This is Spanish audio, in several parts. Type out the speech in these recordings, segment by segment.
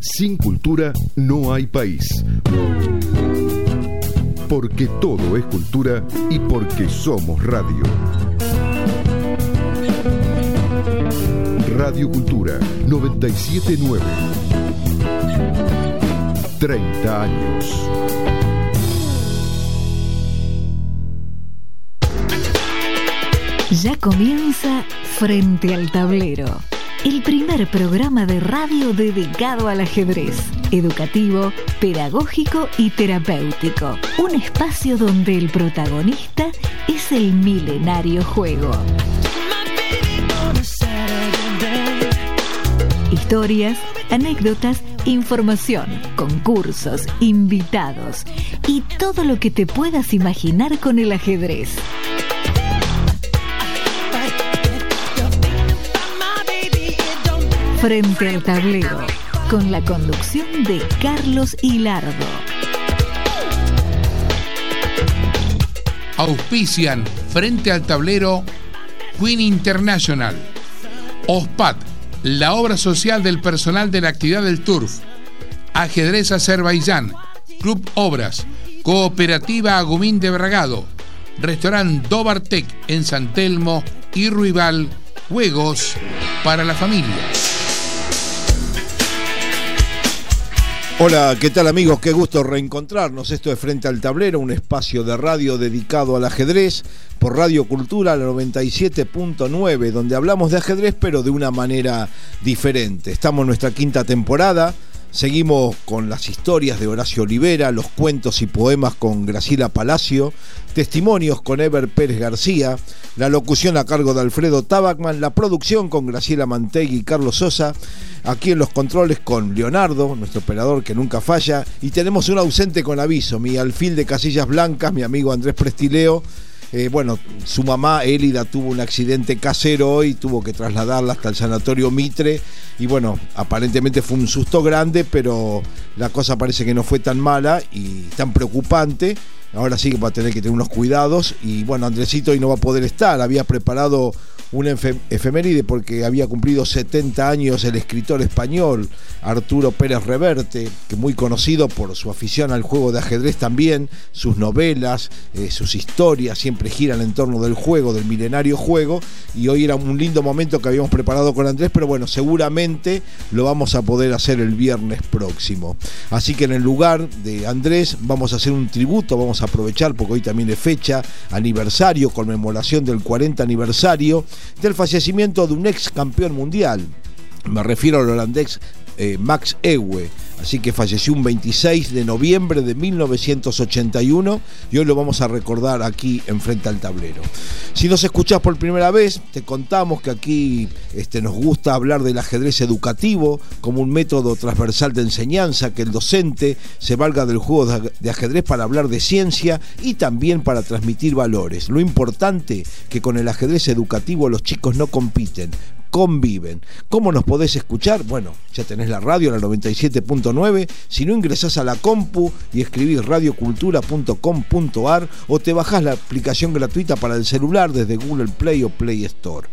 Sin cultura no hay país. Porque todo es cultura y porque somos radio. Radio Cultura 97.9. 30 años. Ya comienza Frente al Tablero, el primer programa de radio dedicado al ajedrez, educativo, pedagógico y terapéutico. Un espacio donde el protagonista es el milenario juego. Historias, anécdotas, información, concursos, invitados y todo lo que te puedas imaginar con el ajedrez. Frente al Tablero, con la conducción de Carlos Hilardo. Auspician Frente al Tablero Queen International, OSPAT, la obra social del personal de la actividad del Turf, Ajedrez Azerbaiyán, Club Obras, Cooperativa Agumín de Bragado, Restaurant Dobartec en San Telmo y Ruibal, juegos para la familia. Hola, ¿qué tal amigos? Qué gusto reencontrarnos. Esto es Frente al Tablero, un espacio de radio dedicado al ajedrez por Radio Cultura, la 97.9, donde hablamos de ajedrez pero de una manera diferente. Estamos en nuestra quinta temporada, seguimos con las historias de Horacio Olivera, los cuentos y poemas con Graciela Palacio, testimonios con Eber Pérez García, la locución a cargo de Alfredo Tabacman, la producción con Graciela Mantegui y Carlos Sosa, aquí en los controles con Leonardo, nuestro operador que nunca falla, y tenemos un ausente con aviso, mi alfil de casillas blancas, mi amigo Andrés Prestileo. Su mamá Elida tuvo un accidente casero hoy, tuvo que trasladarla hasta el sanatorio Mitre y aparentemente fue un susto grande, pero la cosa parece que no fue tan mala y tan preocupante. Ahora sí que va a tener que tener unos cuidados y Andresito hoy no va a poder estar. Había preparado una efeméride porque había cumplido 70 años el escritor español Arturo Pérez Reverte, que muy conocido por su afición al juego de ajedrez también, sus novelas, sus historias siempre giran en torno del juego, del milenario juego, y hoy era un lindo momento que habíamos preparado con Andrés, pero seguramente lo vamos a poder hacer el viernes próximo. Así que en el lugar de Andrés vamos a hacer un tributo, vamos a aprovechar porque hoy también es fecha, aniversario, conmemoración del 40 aniversario del fallecimiento de un ex campeón mundial. Me refiero al holandés Max Euwe, así que falleció un 26 de noviembre de 1981 y hoy lo vamos a recordar aquí en Frente al Tablero. Si nos escuchás por primera vez, te contamos que aquí nos gusta hablar del ajedrez educativo como un método transversal de enseñanza, que el docente se valga del juego de ajedrez para hablar de ciencia y también para transmitir valores. Lo importante que con el ajedrez educativo los chicos no compiten, conviven. ¿Cómo nos podés escuchar? Ya tenés la radio, la 97.9. Si no, ingresás a la compu y escribís radiocultura.com.ar o te bajás la aplicación gratuita para el celular desde Google Play o Play Store.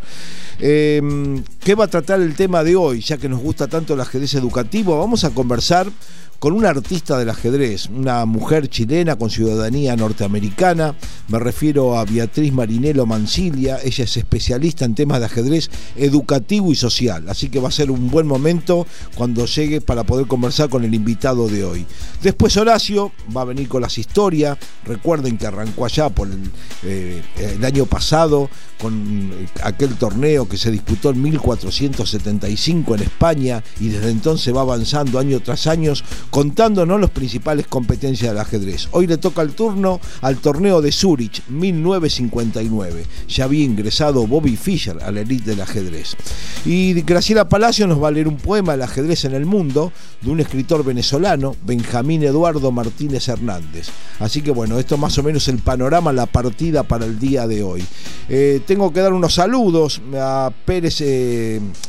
¿Qué va a tratar el tema de hoy? Ya que nos gusta tanto el ajedrez educativo, vamos a conversar con una artista del ajedrez, una mujer chilena con ciudadanía norteamericana. Me refiero a Beatriz Marinello Mancilla. Ella es especialista en temas de ajedrez educativo y social, así que va a ser un buen momento cuando llegue para poder conversar con el invitado de hoy. Después Horacio va a venir con las historias. Recuerden que arrancó allá por el año pasado con aquel torneo que se disputó en 1475 en España, y desde entonces va avanzando año tras año contándonos las principales competencias del ajedrez. Hoy le toca el turno al torneo de Zúrich 1959. Ya había ingresado Bobby Fischer a la elite del ajedrez. Y Graciela Palacio nos va a leer un poema del ajedrez en el mundo de un escritor venezolano, Benjamín Eduardo Martínez Hernández. Así que esto más o menos el panorama, la partida para el día de hoy. Tengo que dar unos saludos a Pérez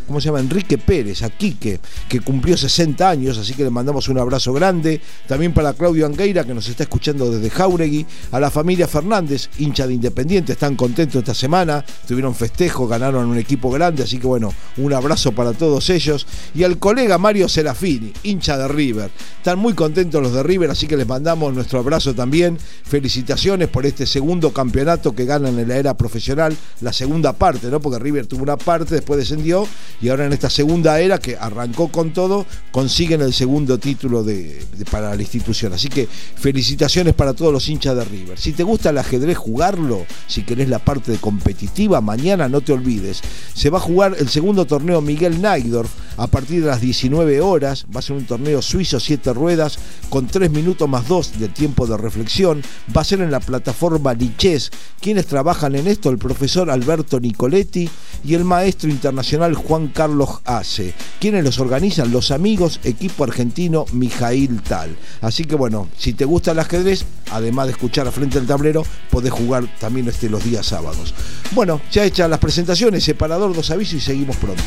¿cómo se llama? Enrique Pérez, a Quique, que cumplió 60 años, así que le mandamos un abrazo grande. También para Claudio Angueira, que nos está escuchando desde Jáuregui. A la familia Fernández, hincha de Independiente, están contentos esta semana, tuvieron festejo, ganaron un equipo grande, así que bueno, un abrazo para todos ellos. Y al colega Mario Serafini, hincha de River. Están muy contentos los de River, así que les mandamos nuestro abrazo también. Felicitaciones por este segundo campeonato que ganan en la era profesional, la segunda parte, ¿no? Porque River tuvo una parte, después descendió, y ahora en esta segunda era, que arrancó con todo, consiguen el segundo título para la institución. Así que felicitaciones para todos los hinchas de River. Si te gusta el ajedrez, jugarlo, si querés la parte competitiva, mañana no te olvides, se va a jugar el segundo torneo Miguel Najdorf a partir de las 19 horas, va a ser un torneo suizo 7 ruedas, con 3 minutos más 2 de tiempo de reflexión, va a ser en la plataforma Lichess. Quienes trabajan en esto, el profesor Alberto Nicoletti y el maestro internacional Juan Carlos Ace. Quienes los organizan, los amigos, equipo argentino Mijail Tal. Así que bueno, si te gusta el ajedrez, además de escuchar a Frente al Tablero, podés jugar también los días sábados. Bueno, ya hechas las presentaciones, separador, 2 avisos y seguimos pronto.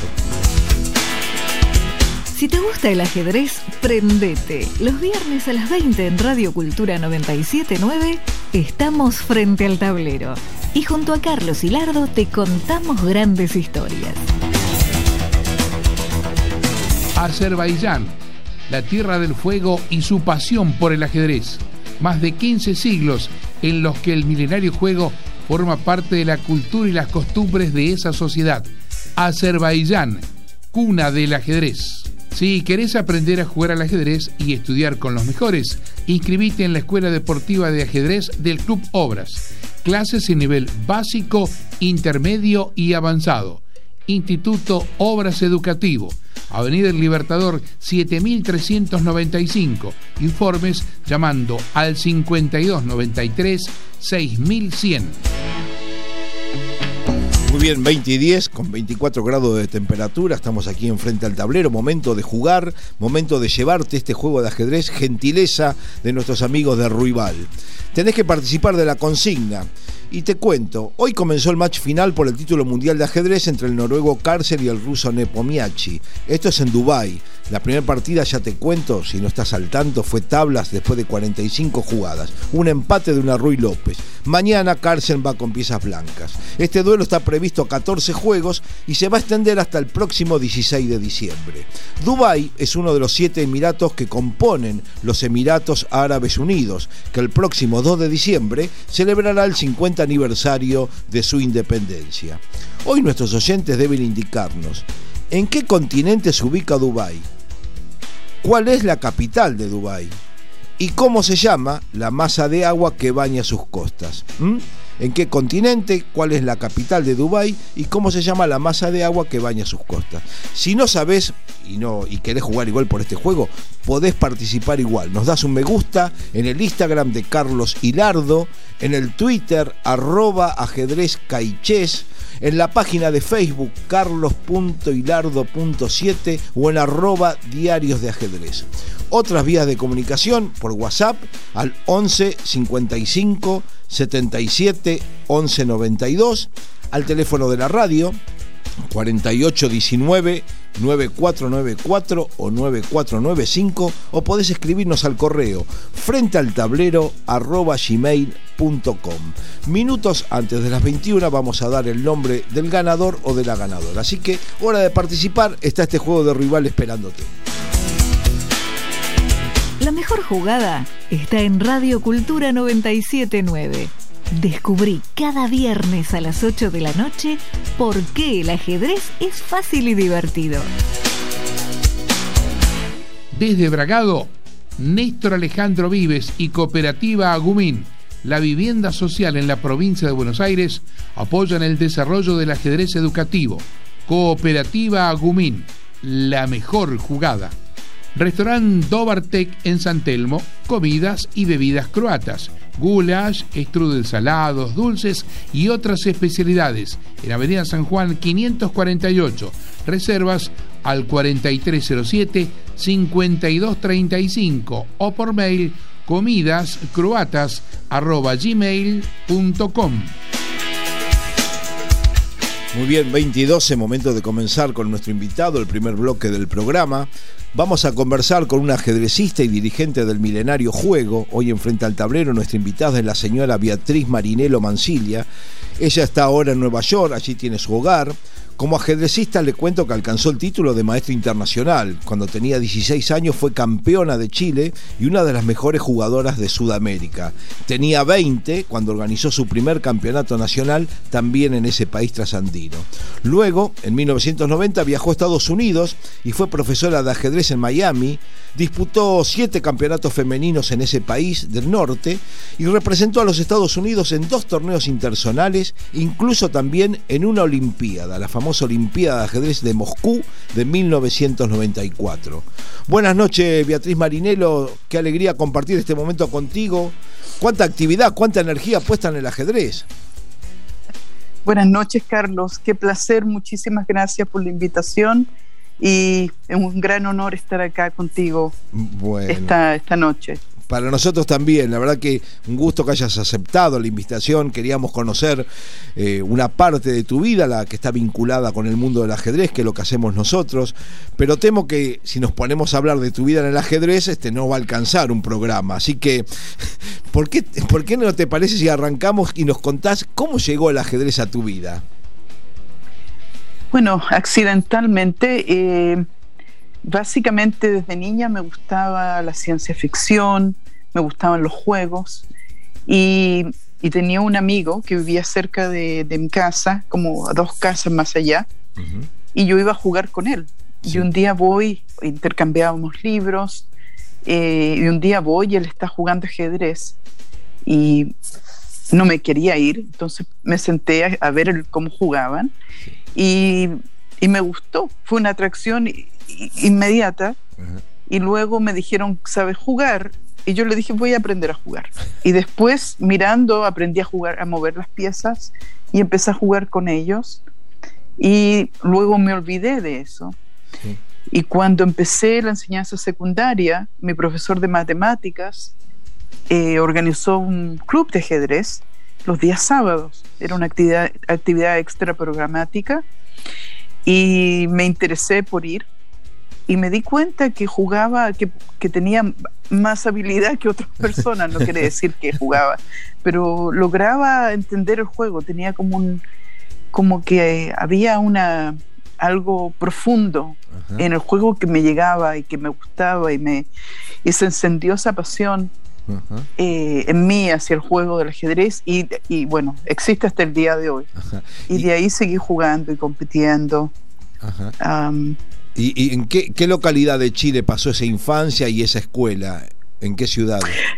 Si te gusta el ajedrez, prendete. Los viernes a las 20 en Radio Cultura 97.9 estamos Frente al Tablero. Y junto a Carlos Hilardo te contamos grandes historias. Azerbaiyán, la tierra del fuego y su pasión por el ajedrez. Más de 15 siglos en los que el milenario juego forma parte de la cultura y las costumbres de esa sociedad. Azerbaiyán, cuna del ajedrez. Si querés aprender a jugar al ajedrez y estudiar con los mejores, inscribite en la Escuela Deportiva de Ajedrez del Club Obras. Clases en nivel básico, intermedio y avanzado. Instituto Obras Educativo, Avenida del Libertador 7395. Informes llamando al 5293 6100. Muy bien, 20 y 10, con 24 grados de temperatura, estamos aquí en Frente al Tablero, momento de jugar, momento de llevarte este juego de ajedrez, gentileza de nuestros amigos de Ruibal. Tenés que participar de la consigna. Y te cuento, hoy comenzó el match final por el título mundial de ajedrez entre el noruego Carlsen y el ruso Nepomniachtchi. Esto es en Dubái. La primera partida, ya te cuento, si no estás al tanto, fue tablas después de 45 jugadas. Un empate de una Ruy López. Mañana Carlsen va con piezas blancas. Este duelo está previsto a 14 juegos y se va a extender hasta el próximo 16 de diciembre. Dubái es uno de los 7 emiratos que componen los Emiratos Árabes Unidos, que el próximo 2 de diciembre celebrará el 50 aniversario de su independencia. Hoy nuestros oyentes deben indicarnos ¿en qué continente se ubica Dubái? ¿Cuál es la capital de Dubái? ¿Y cómo se llama la masa de agua que baña sus costas? ¿En qué continente? ¿Cuál es la capital de Dubái? ¿Y cómo se llama la masa de agua que baña sus costas? Si no sabés y querés jugar igual por este juego, podés participar igual. Nos das un me gusta en el Instagram de Carlos Hilardo, en el Twitter @ajedrezcaichés, en la página de Facebook carlos.hilardo.7 o en @diarios de ajedrez. Otras vías de comunicación por WhatsApp al 11 55 77 11 92, al teléfono de la radio 4819 9494 o 9495, o podés escribirnos al correo frentealtablero@gmail.com. Minutos antes de las 21 vamos a dar el nombre del ganador o de la ganadora. Así que hora de participar, está este juego de rival esperándote. La mejor jugada está en Radio Cultura 97.9. Descubrí cada viernes a las 8 de la noche por qué el ajedrez es fácil y divertido. Desde Bragado, Néstor Alejandro Vives y Cooperativa Agumín, la vivienda social en la provincia de Buenos Aires, apoyan el desarrollo del ajedrez educativo. Cooperativa Agumín, la mejor jugada. Restaurant Dobartek en San Telmo, comidas y bebidas croatas, goulash, strudel salados, dulces y otras especialidades. En Avenida San Juan 548. Reservas al 4307-5235 o por mail comidascroatas@gmail.com. Muy bien, 20:12, momento de comenzar con nuestro invitado, el primer bloque del programa. Vamos a conversar con una ajedrecista y dirigente del milenario juego. Hoy en Frente al Tablero nuestra invitada es la señora Beatriz Marinello Mancilla. Ella está ahora en Nueva York, allí tiene su hogar. Como ajedrecista le cuento que alcanzó el título de maestra internacional. Cuando tenía 16 años fue campeona de Chile y una de las mejores jugadoras de Sudamérica. Tenía 20 cuando organizó su primer campeonato nacional también en ese país trasandino. Luego, en 1990 viajó a Estados Unidos y fue profesora de ajedrez en Miami. Disputó 7 campeonatos femeninos en ese país del norte y representó a los Estados Unidos en 2 torneos interzonales, incluso también en una olimpiada, la famosa Olimpiada de Ajedrez de Moscú de 1994. Buenas noches, Beatriz Marinello, qué alegría compartir este momento contigo. Cuánta actividad, cuánta energía puesta en el ajedrez. Buenas noches, Carlos, qué placer, muchísimas gracias por la invitación y es un gran honor estar acá contigo esta noche. Para nosotros también, la verdad que un gusto que hayas aceptado la invitación. Queríamos conocer una parte de tu vida, la que está vinculada con el mundo del ajedrez, que es lo que hacemos nosotros, pero temo que si nos ponemos a hablar de tu vida en el ajedrez, no va a alcanzar un programa, así que ¿por qué no te parece si arrancamos y nos contás cómo llegó el ajedrez a tu vida? Bueno, accidentalmente, básicamente desde niña me gustaba la ciencia ficción, me gustaban los juegos y tenía un amigo que vivía cerca de mi casa, como a 2 casas más allá, y yo iba a jugar con él. Sí. Y un día intercambiábamos libros, y un día y él está jugando ajedrez y no me quería ir, entonces me senté a ver cómo jugaban. Sí. Y me gustó, fue una atracción inmediata. Y luego me dijeron, ¿sabes jugar? Y yo le dije, voy a aprender a jugar. Y después, mirando, aprendí a jugar, a mover las piezas y empecé a jugar con ellos. Y luego me olvidé de eso. Sí. Y cuando empecé la enseñanza secundaria, mi profesor de matemáticas organizó un club de ajedrez los días sábados. Era una actividad extra programática y me interesé por ir. Y me di cuenta que jugaba, que tenía más habilidad que otras personas, no quiere decir que jugaba, pero lograba entender el juego, tenía como que había algo profundo. Ajá. En el juego que me llegaba y que me gustaba y se encendió esa pasión. Ajá. En mí hacia el juego del ajedrez y bueno, existe hasta el día de hoy. Ajá. Y de ahí seguí jugando y compitiendo. Ajá. ¿Y en qué localidad de Chile pasó esa infancia y esa escuela? ¿En qué ciudad?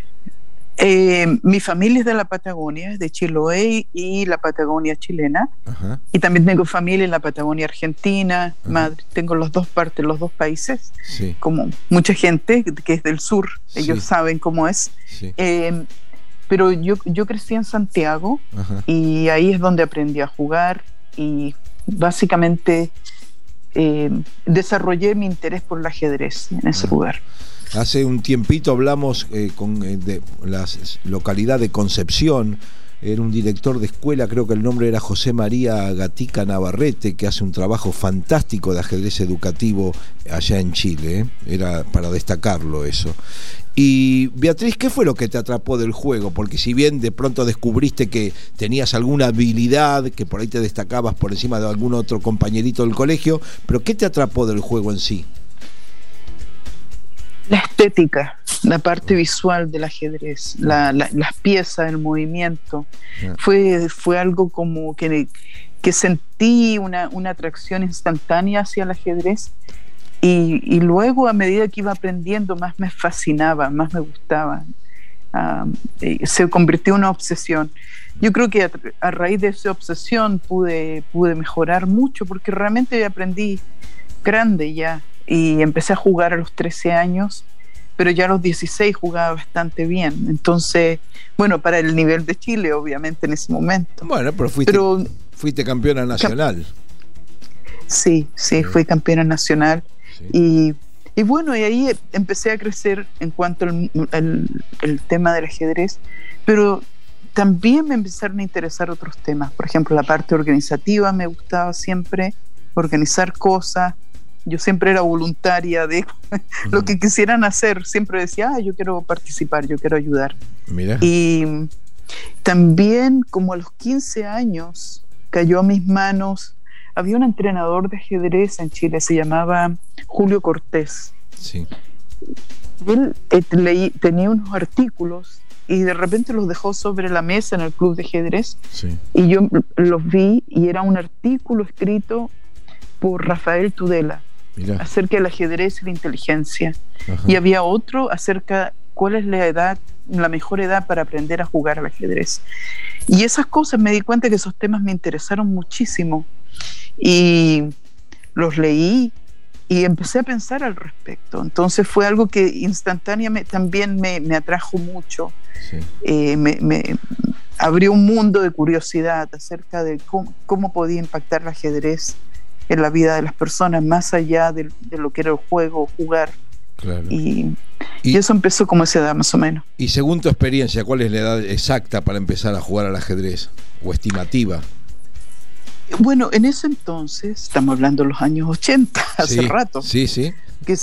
Mi familia es de la Patagonia, de Chiloé y la Patagonia chilena. Ajá. Y también tengo familia en la Patagonia argentina. Tengo las 2 partes, los 2 países. Sí. Como mucha gente que es del sur, ellos saben cómo es. Sí. Pero yo crecí en Santiago. Ajá. Y ahí es donde aprendí a jugar y básicamente desarrollé mi interés por el ajedrez en ese lugar. Hace un tiempito hablamos de la localidad de Concepción. Era un director de escuela, creo que el nombre era José María Gatica Navarrete, que hace un trabajo fantástico de ajedrez educativo allá en Chile. Era para destacarlo eso. Y Beatriz, ¿qué fue lo que te atrapó del juego? Porque si bien de pronto descubriste que tenías alguna habilidad, que por ahí te destacabas por encima de algún otro compañerito del colegio, pero ¿qué te atrapó del juego en sí? La estética, la parte visual del ajedrez, las piezas, el movimiento. Fue algo como que sentí una atracción instantánea hacia el ajedrez. Y luego, a medida que iba aprendiendo, más me fascinaba, más me gustaba. Se convirtió en una obsesión. Yo creo que a raíz de esa obsesión pude mejorar mucho, porque realmente aprendí grande ya. Y empecé a jugar a los 13 años, pero ya a los 16 jugaba bastante bien. Entonces, bueno, para el nivel de Chile, obviamente, en ese momento. Bueno, pero fuiste campeona nacional. Sí, fui campeona nacional. Sí. Y bueno, y ahí empecé a crecer en cuanto al tema del ajedrez, pero también me empezaron a interesar otros temas. Por ejemplo, la parte organizativa me gustaba siempre, organizar cosas. Yo siempre era voluntaria de lo que quisieran hacer. Siempre decía, yo quiero participar, yo quiero ayudar. Mira. Y también, como a los 15 años, cayó a mis manos. Había un entrenador de ajedrez en Chile, se llamaba Julio Cortés. Sí. Él tenía unos artículos y de repente los dejó sobre la mesa en el club de ajedrez. Sí. Y yo los vi y era un artículo escrito por Rafael Tudela. Mirá. Acerca del ajedrez y la inteligencia. Ajá. Y había otro acerca cuál es la mejor edad para aprender a jugar al ajedrez. Y esas cosas me di cuenta que esos temas me interesaron muchísimo y los leí y empecé a pensar al respecto. Entonces fue algo que instantáneamente también me atrajo mucho. Sí. Me abrió un mundo de curiosidad acerca de cómo podía impactar el ajedrez en la vida de las personas, más allá de lo que era el juego, jugar. Claro. Y eso empezó como esa edad, más o menos. Y según tu experiencia, ¿cuál es la edad exacta para empezar a jugar al ajedrez? ¿O estimativa? Bueno, en ese entonces, estamos hablando de los años 80, hace rato. Sí, sí. Que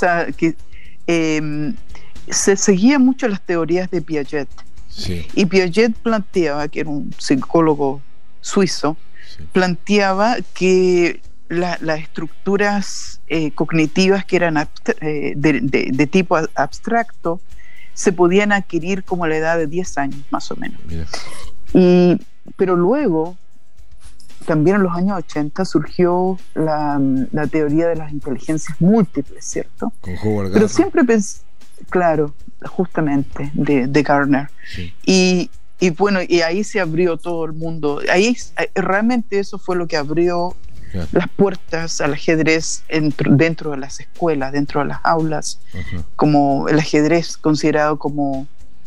se seguía mucho las teorías de Piaget. Sí. Y Piaget planteaba, que era un psicólogo suizo, sí, planteaba que las estructuras cognitivas que eran de tipo abstracto se podían adquirir como a la edad de 10 años, más o menos. Pero luego, también en los años 80, surgió la teoría de las inteligencias múltiples, ¿cierto? Con Howard Gardner. Pero siempre pensé, claro, justamente, de Gardner. Sí. Y bueno, y ahí se abrió todo el mundo. Ahí realmente eso fue lo que abrió las puertas al ajedrez dentro de las escuelas, dentro de las aulas, como el ajedrez considerado como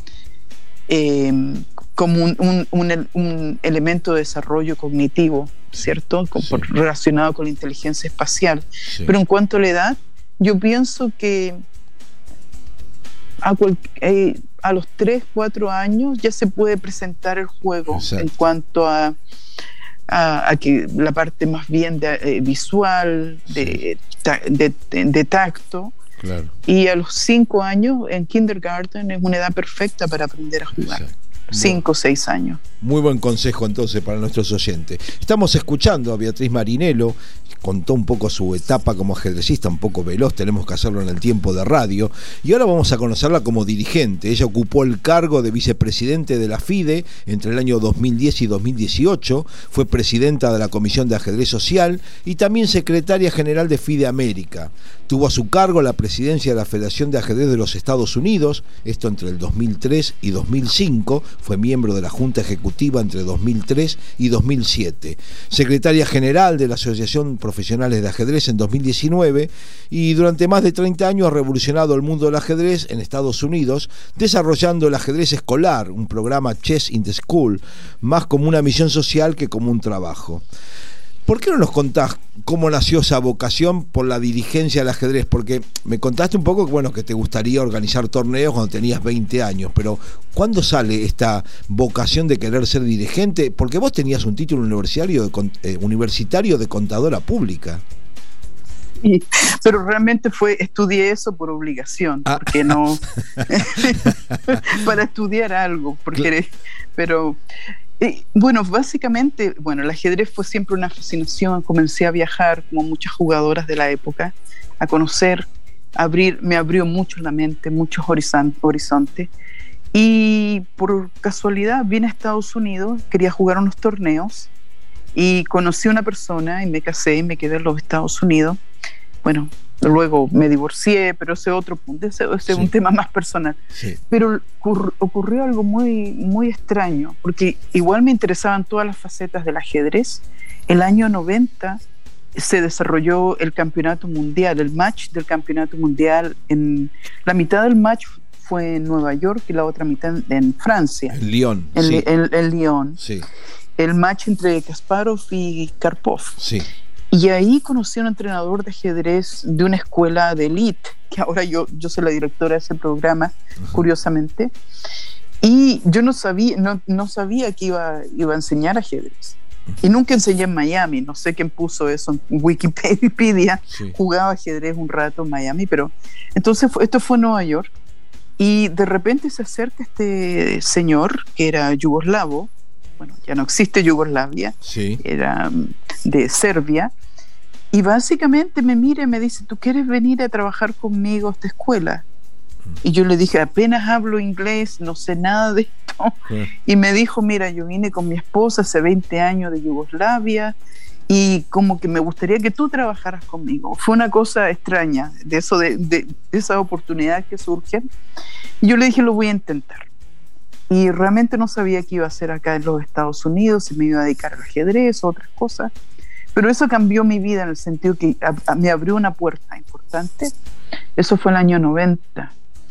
un elemento de desarrollo cognitivo, ¿cierto? Sí. Relacionado con la inteligencia espacial. Sí. Pero en cuanto a la edad, yo pienso que a los 3, 4 años ya se puede presentar el juego. Exacto. En cuanto a que la parte más bien visual, de tacto. Claro. Y a los 5 años en kindergarten es una edad perfecta para aprender a jugar. Exacto. 5 o 6 años. Muy buen consejo entonces para nuestros oyentes. Estamos escuchando a Beatriz Marinello, contó un poco su etapa como ajedrecista, un poco veloz, tenemos que hacerlo en el tiempo de radio, y ahora vamos a conocerla como dirigente. Ella ocupó el cargo de vicepresidente de la FIDE entre el año 2010 y 2018, fue presidenta de la Comisión de Ajedrez Social y también secretaria general de FIDE América. Tuvo a su cargo la presidencia de la Federación de Ajedrez de los Estados Unidos, esto entre el 2003 y 2005, fue miembro de la Junta Ejecutiva entre 2003 y 2007, secretaria general de la Asociación Profesionales de Ajedrez en 2019 y durante más de 30 años ha revolucionado el mundo del ajedrez en Estados Unidos, desarrollando el ajedrez escolar, un programa Chess in the School, más como una misión social que como un trabajo. ¿Por qué no nos contás cómo nació esa vocación por la dirigencia del ajedrez? Porque me contaste un poco que te gustaría organizar torneos cuando tenías 20 años, pero ¿cuándo sale esta vocación de querer ser dirigente? Porque vos tenías un título universitario de contadora pública. Sí, pero realmente estudié eso por obligación, porque no para estudiar algo, pero bueno, básicamente, el ajedrez fue siempre una fascinación. Comencé a viajar como muchas jugadoras de la época, a conocer, me abrió mucho la mente, muchos horizontes. Y por casualidad vine a Estados Unidos, quería jugar unos torneos y conocí a una persona y me casé y me quedé en los Estados Unidos. Bueno, luego me divorcié, pero ese otro punto, ese es un tema más personal. Sí. Pero ocurrió algo muy, muy extraño, porque igual me interesaban todas las facetas del ajedrez. El año 90 se desarrolló el campeonato mundial, el match del campeonato mundial. La mitad del match fue en Nueva York y la otra mitad en Francia. En Lyon. En Lyon. Sí. El match entre Kasparov y Karpov. Sí. Y ahí conocí a un entrenador de ajedrez de una escuela de élite, que ahora yo soy la directora de ese programa, curiosamente. Y yo no sabía que iba a enseñar ajedrez. Y nunca enseñé en Miami, no sé quién puso eso en Wikipedia. Sí. Jugaba ajedrez un rato en Miami, pero entonces esto fue en Nueva York. Y de repente se acerca este señor que era yugoslavo, bueno, ya no existe Yugoslavia, sí. Era de Serbia, y básicamente me mira y me dice: ¿tú quieres venir a trabajar conmigo a esta escuela? Y yo le dije: apenas hablo inglés, no sé nada de esto. Sí. Y me dijo: mira, yo vine con mi esposa hace 20 años de Yugoslavia y como que me gustaría que tú trabajaras conmigo. Fue una cosa extraña, de eso, de esa oportunidad que surge. Y yo le dije: lo voy a intentar. Y realmente no sabía qué iba a hacer acá en los Estados Unidos, si me iba a dedicar al ajedrez o otras cosas. Pero eso cambió mi vida en el sentido que me abrió una puerta importante. Eso fue el año 90.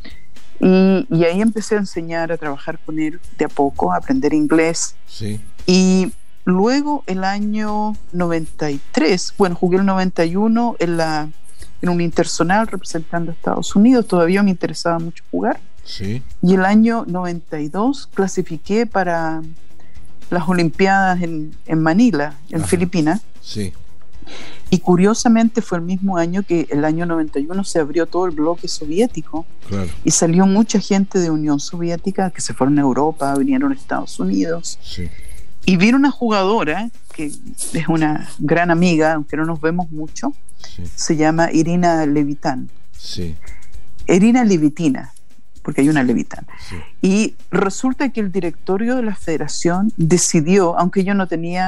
Y ahí empecé a enseñar, a trabajar con él de a poco, a aprender inglés. Sí. Y luego el año 93, bueno, jugué el 91 en un interzonal representando a Estados Unidos. Todavía me interesaba mucho jugar. Sí. Y el año 92 clasifiqué para las Olimpiadas en Manila, en Filipinas. Sí. Y curiosamente fue el mismo año que el año 91 se abrió todo el bloque soviético. Claro. Y salió mucha gente de Unión Soviética que se fueron a Europa, vinieron a Estados Unidos. Sí. Y vino una jugadora que es una gran amiga, aunque no nos vemos mucho. Sí. Se llama Irina Levitan. Sí. Irina Levitina, porque hay una Levitan. Sí. Y resulta que el directorio de la federación decidió, aunque yo no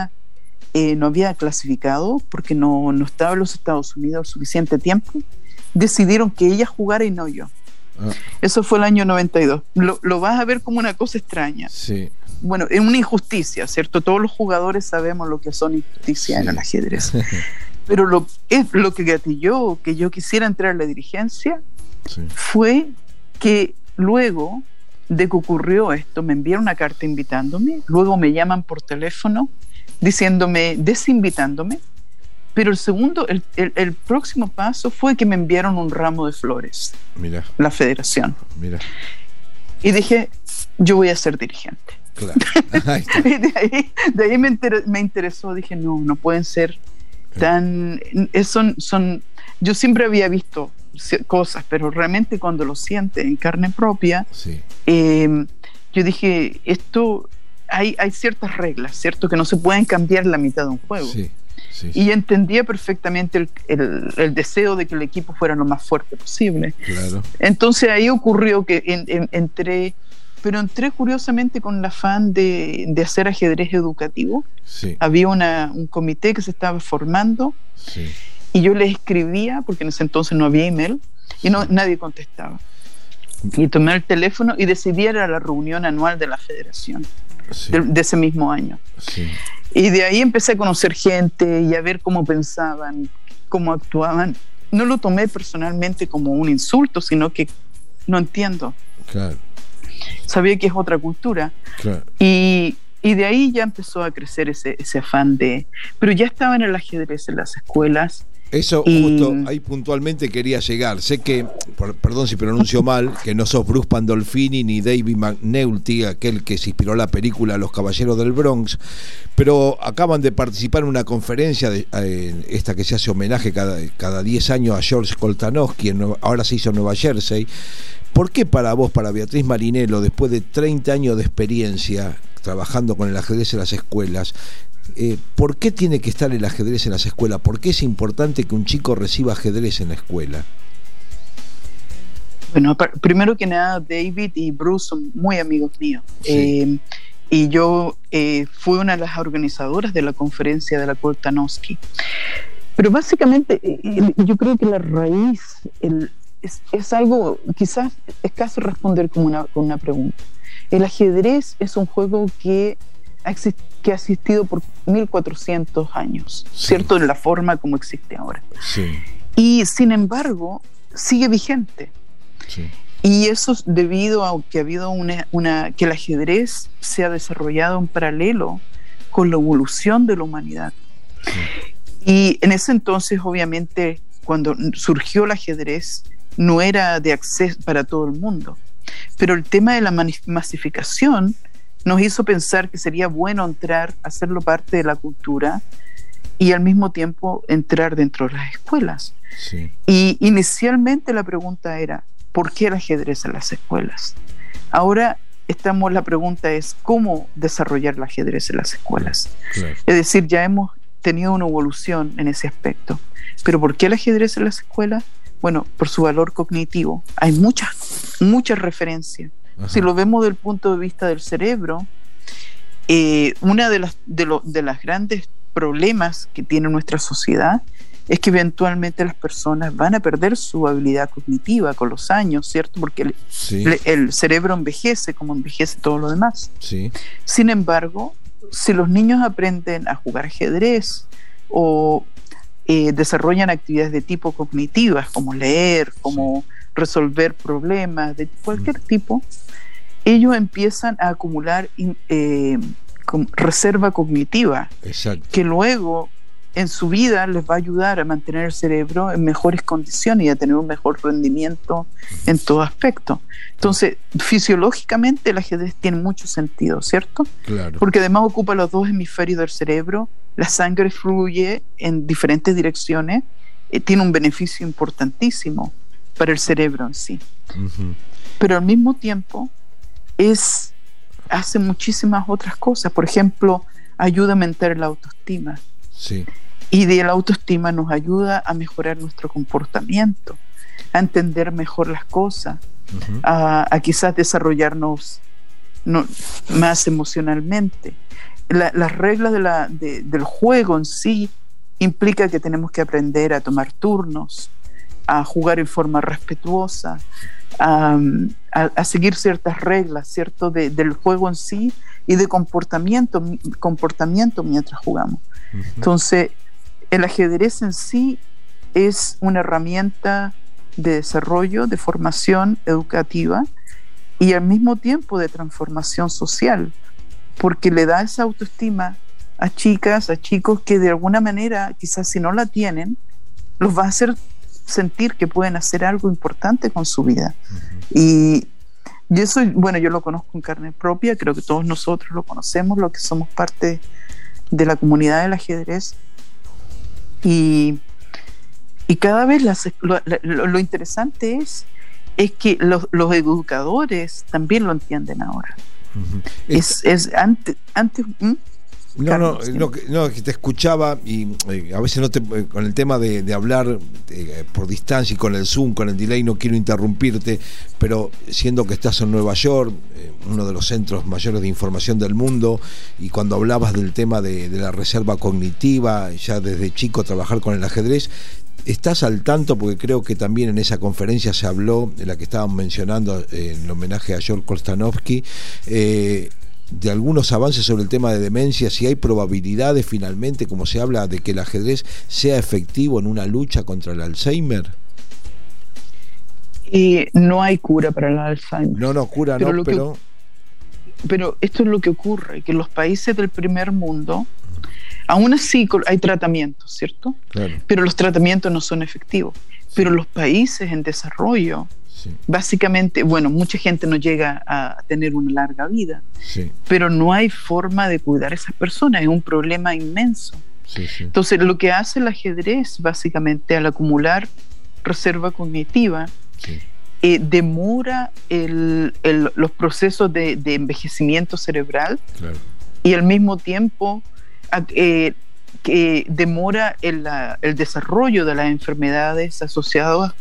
había clasificado porque no estaba en los Estados Unidos suficiente tiempo, decidieron que ella jugara y no yo. Eso fue el año 92. Lo vas a ver como una cosa extraña. Sí. Bueno, es una injusticia, ¿cierto? Todos los jugadores sabemos lo que son injusticias en el ajedrez. Pero lo que gatilló que yo quisiera entrar a la dirigencia fue que luego de que ocurrió esto, me enviaron una carta invitándome, luego me llaman por teléfono desinvitándome, pero el próximo paso fue que me enviaron un ramo de flores. Mira. La federación. Mira. Y dije: yo voy a ser dirigente. Claro. Ahí está. de ahí me interesó, dije: no pueden ser tan... Yo siempre había visto cosas, pero realmente cuando lo siente en carne propia, sí. Yo dije: esto... Hay ciertas reglas, ¿cierto? Que no se pueden cambiar la mitad de un juego. Sí, sí, sí. Y entendía perfectamente el deseo de que el equipo fuera lo más fuerte posible. Claro. Entonces ahí ocurrió que entré curiosamente con el afán de hacer ajedrez educativo. Sí. Había un comité que se estaba formando. Sí. Y yo les escribía, porque en ese entonces no había email, y nadie contestaba. Y tomé el teléfono y decidí ir a la reunión anual de la federación. Sí. De ese mismo año. Sí. Y de ahí empecé a conocer gente y a ver cómo pensaban, cómo actuaban. No lo tomé personalmente como un insulto, sino que no entiendo. Claro. Sabía que es otra cultura. Claro. Y de ahí ya empezó a crecer ese afán pero ya estaba en el ajedrez en las escuelas. Eso justo ahí puntualmente quería llegar. Sé que, perdón si pronuncio mal, que no sos Bruce Pandolfini ni David McNulty, aquel que se inspiró la película Los Caballeros del Bronx, pero acaban de participar en una conferencia esta que se hace homenaje cada 10 años a George Koltanowski, ahora se hizo en Nueva Jersey. ¿Por qué para vos, para Beatriz Marinello, después de 30 años de experiencia trabajando con el ajedrez en las escuelas, ¿por qué tiene que estar el ajedrez en las escuelas? ¿Por qué es importante que un chico reciba ajedrez en la escuela? Bueno, primero que nada, David y Bruce son muy amigos míos. Sí. Y yo fui una de las organizadoras de la conferencia de la Koltanowski. Pero básicamente yo creo que la raíz es algo, quizás es casi responder con una pregunta. El ajedrez es un juego que ha existido por 1400 años, sí. ¿Cierto? En la forma como existe ahora. Sí. Y sin embargo, sigue vigente. Sí. Y eso es debido a que ha habido que el ajedrez se ha desarrollado en paralelo con la evolución de la humanidad. Sí. Y en ese entonces, obviamente, cuando surgió el ajedrez, no era de acceso para todo el mundo. Pero el tema de la masificación nos hizo pensar que sería bueno entrar, hacerlo parte de la cultura y al mismo tiempo entrar dentro de las escuelas. Sí. Y inicialmente la pregunta era, ¿por qué el ajedrez en las escuelas? Ahora la pregunta es, ¿cómo desarrollar el ajedrez en las escuelas? Claro. Es decir, ya hemos tenido una evolución en ese aspecto. ¿Pero por qué el ajedrez en las escuelas? Bueno, por su valor cognitivo. Hay muchas referencias. Ajá. Si lo vemos desde el punto de vista del cerebro, una de las grandes problemas que tiene nuestra sociedad es que eventualmente las personas van a perder su habilidad cognitiva con los años, ¿cierto? Porque el cerebro envejece como envejece todo lo demás. Sí. Sin embargo, si los niños aprenden a jugar ajedrez o desarrollan actividades de tipo cognitivas, como leer, como resolver problemas de cualquier tipo, ellos empiezan a acumular reserva cognitiva. Exacto. Que luego en su vida les va a ayudar a mantener el cerebro en mejores condiciones y a tener un mejor rendimiento en todo aspecto. Entonces, fisiológicamente el ajedrez tiene mucho sentido, ¿cierto? Claro. Porque además ocupa los dos hemisferios del cerebro, la sangre fluye en diferentes direcciones, tiene un beneficio importantísimo para el cerebro en sí. Uh-huh. Pero al mismo tiempo hace muchísimas otras cosas. Por ejemplo, ayuda a aumentar la autoestima. Sí. Y de la autoestima nos ayuda a mejorar nuestro comportamiento, a entender mejor las cosas, uh-huh, a quizás desarrollarnos más emocionalmente. Las reglas del juego en sí implica que tenemos que aprender a tomar turnos, a jugar en forma respetuosa, a seguir ciertas reglas, ¿cierto? Del juego en sí y de comportamiento mientras jugamos. Uh-huh. Entonces, el ajedrez en sí es una herramienta de desarrollo, de formación educativa y al mismo tiempo de transformación social, porque le da esa autoestima a chicas, a chicos que de alguna manera, quizás si no la tienen, los va a hacer sentir que pueden hacer algo importante con su vida. Uh-huh. Y eso, yo lo conozco en carne propia, creo que todos nosotros lo conocemos, los que somos parte de la comunidad del ajedrez. Y cada vez lo interesante es que los educadores también lo entienden ahora. Uh-huh. Es antes No, que te escuchaba y a veces con el tema de hablar por distancia y con el Zoom, con el delay, no quiero interrumpirte, pero siendo que estás en Nueva York, uno de los centros mayores de información del mundo, y cuando hablabas del tema de la reserva cognitiva, ya desde chico trabajar con el ajedrez, ¿estás al tanto? Porque creo que también en esa conferencia se habló, en la que estaban mencionando en homenaje a George Kostanovsky, de algunos avances sobre el tema de demencia, si hay probabilidades finalmente, como se habla, de que el ajedrez sea efectivo en una lucha contra el Alzheimer. No hay cura para el Alzheimer. Cura pero no, pero esto es lo que ocurre, que en los países del primer mundo, aún así hay tratamientos, ¿cierto? Claro. Pero los tratamientos no son efectivos. Sí. Pero los países en desarrollo, sí, básicamente, mucha gente no llega a tener una larga vida, sí, pero no hay forma de cuidar a esas personas, es un problema inmenso. Sí, sí. Entonces, lo que hace el ajedrez, básicamente, al acumular reserva cognitiva, sí, demora los procesos de envejecimiento cerebral, claro, y al mismo tiempo que demora el desarrollo de las enfermedades asociadas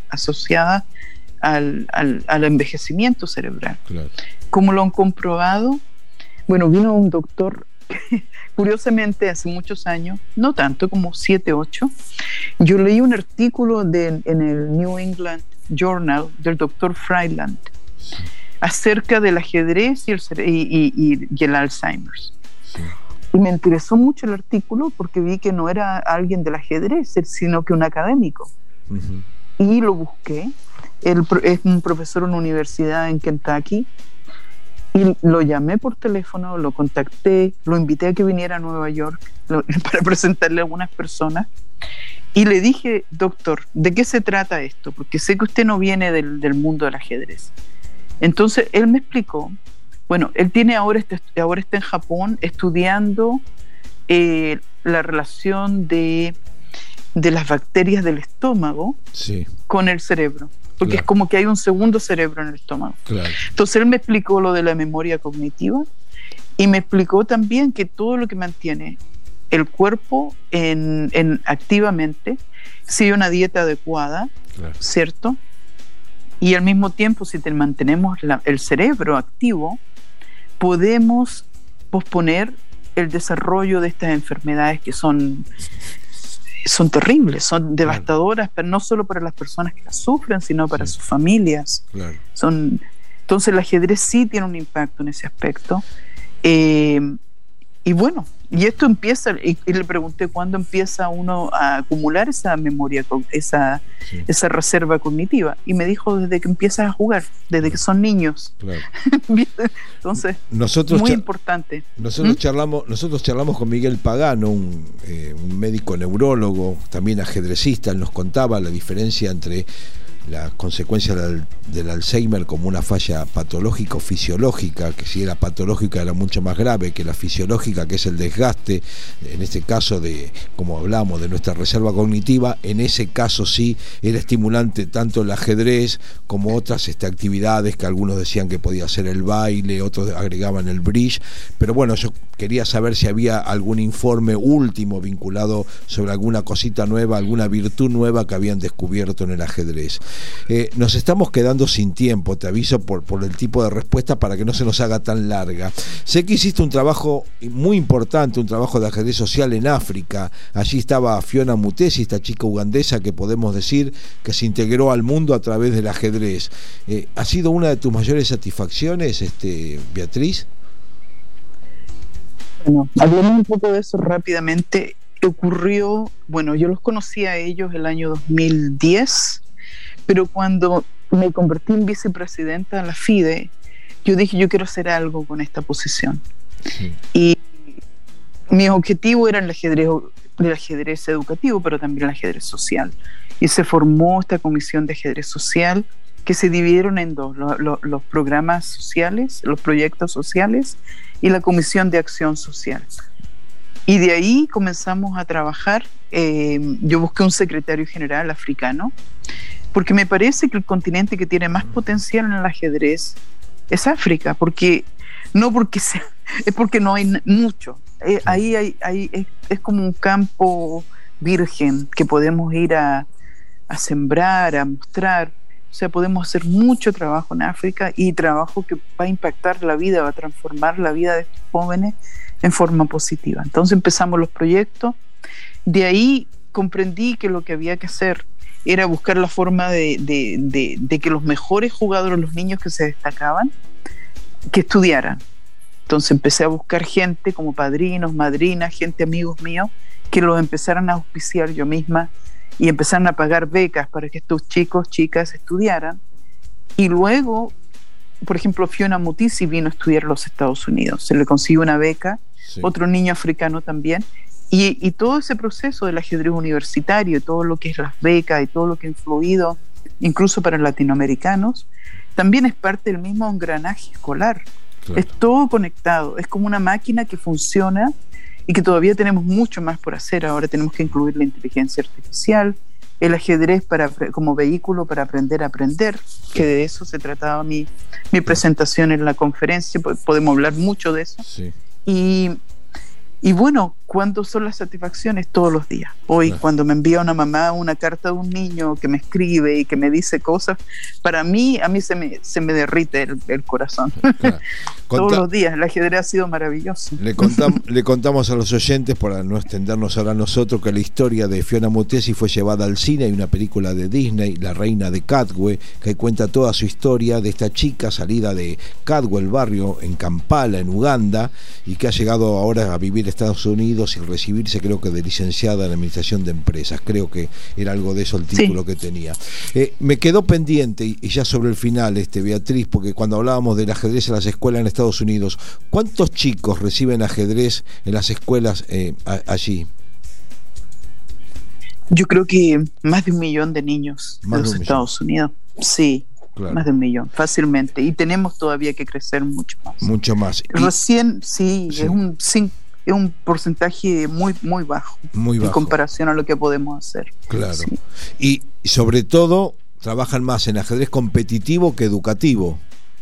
al envejecimiento cerebral. Claro. ¿Cómo lo han comprobado? Vino un doctor que, curiosamente, hace muchos años, no tanto, como 7, 8, yo leí un artículo en el New England Journal del doctor Freiland, sí, acerca del ajedrez y el Alzheimer. Sí. Y me interesó mucho el artículo porque vi que no era alguien del ajedrez, sino que un académico. Uh-huh. Y lo busqué. Él es un profesor en una universidad en Kentucky y lo llamé por teléfono, lo contacté, lo invité a que viniera a Nueva York para presentarle a algunas personas y le dije: doctor, ¿de qué se trata esto? Porque sé que usted no viene del mundo del ajedrez. Entonces él me explicó, bueno, él tiene ahora está en Japón estudiando la relación de las bacterias del estómago con el cerebro, porque es como que hay un segundo cerebro en el estómago. Entonces él me explicó lo de la memoria cognitiva y me explicó también que todo lo que mantiene el cuerpo activamente, si hay una dieta adecuada, ¿cierto? Y al mismo tiempo, si mantenemos el cerebro activo, podemos posponer el desarrollo de estas enfermedades que son terribles, son devastadoras, pero no solo para las personas que las sufren, sino para sus familias. Entonces el ajedrez sí tiene un impacto en ese aspecto. Y bueno, y esto empieza, y le pregunté cuándo empieza uno a acumular esa memoria, esa reserva cognitiva, y me dijo desde que empiezas a jugar, desde que son niños. Entonces, muy importante. Nosotros charlamos con Miguel Pagano, un médico neurólogo, también ajedrecista. Él nos contaba la diferencia entre la consecuencia del Alzheimer como una falla patológica o fisiológica, que si era patológica era mucho más grave que la fisiológica, que es el desgaste, en este caso como hablamos, de nuestra reserva cognitiva. En ese caso sí era estimulante tanto el ajedrez como otras actividades que algunos decían que podía ser el baile, otros agregaban el bridge, pero bueno, yo quería saber si había algún informe último vinculado sobre alguna cosita nueva, alguna virtud nueva que habían descubierto en el ajedrez. Nos estamos quedando sin tiempo, te aviso por el tipo de respuesta para que no se nos haga tan larga. Sé que hiciste un trabajo muy importante, un trabajo de ajedrez social en África. Allí estaba Fiona Mutesi, esta chica ugandesa que podemos decir que se integró al mundo a través del ajedrez. ¿Ha sido una de tus mayores satisfacciones, Beatriz? Bueno, hablemos un poco de eso rápidamente. Ocurrió, bueno, yo los conocí a ellos el año 2010, pero cuando me convertí en vicepresidenta de la FIDE, yo dije, yo quiero hacer algo con esta posición. Y mi objetivo era el ajedrez educativo, pero también el ajedrez social. Y se formó esta comisión de ajedrez social, que se dividieron en dos, los programas sociales, los proyectos sociales, y la comisión de acción social. Y de ahí comenzamos a trabajar. Yo busqué un secretario general africano, porque me parece que el continente que tiene más potencial en el ajedrez es África, es porque no hay mucho. Ahí es como un campo virgen que podemos ir a sembrar, a mostrar. O sea, podemos hacer mucho trabajo en África, y trabajo que va a impactar la vida, va a transformar la vida de estos jóvenes en forma positiva. Entonces empezamos los proyectos. De ahí comprendí que lo que había que hacer era buscar la forma de que los mejores jugadores, los niños que se destacaban, que estudiaran. Entonces empecé a buscar gente como padrinos, madrinas, gente, amigos míos, que los empezaran a auspiciar yo misma, y empezaron a pagar becas para que estos chicos, chicas estudiaran. Y luego, por ejemplo, Fiona Mutesi vino a estudiar a los Estados Unidos, se le consiguió una beca, otro niño africano también, y todo ese proceso del ajedrez universitario, todo lo que es las becas y todo lo que ha influido, incluso para latinoamericanos, también es parte del mismo engranaje escolar. Es todo conectado, es como una máquina que funciona, y que todavía tenemos mucho más por hacer. Ahora tenemos que incluir la inteligencia artificial, el ajedrez como vehículo para aprender a aprender, que de eso se trataba mi presentación en la conferencia. Podemos hablar mucho de eso. Y bueno, ¿cuándo son las satisfacciones? Todos los días. Hoy, cuando me envía una mamá una carta de un niño que me escribe y que me dice cosas, a mí se me derrite el corazón. Todos los días. El ajedrez ha sido maravilloso. Le contamos a los oyentes, para no extendernos ahora nosotros, que la historia de Fiona Mutesi fue llevada al cine. Hay una película de Disney, La Reina de Katwe, que cuenta toda su historia de esta chica salida de Katwe, el barrio en Kampala, en Uganda, y que ha llegado ahora a vivir en Estados Unidos y recibirse, creo que de licenciada en administración de empresas. Creo que era algo de eso el título que tenía. Me quedó pendiente, y ya sobre el final, Beatriz, porque cuando hablábamos del ajedrez en las escuelas en Estados Unidos, ¿cuántos chicos reciben ajedrez en las escuelas allí? Yo creo que más de 1 millón de niños en los Estados Unidos. Sí. Claro. Más de 1 millón, fácilmente. Y tenemos todavía que crecer mucho más. Mucho más. Recién, sí. Es un porcentaje muy, muy bajo. Muy bajo. En comparación a lo que podemos hacer. Claro. Sí. Y sobre todo, trabajan más en ajedrez competitivo que educativo.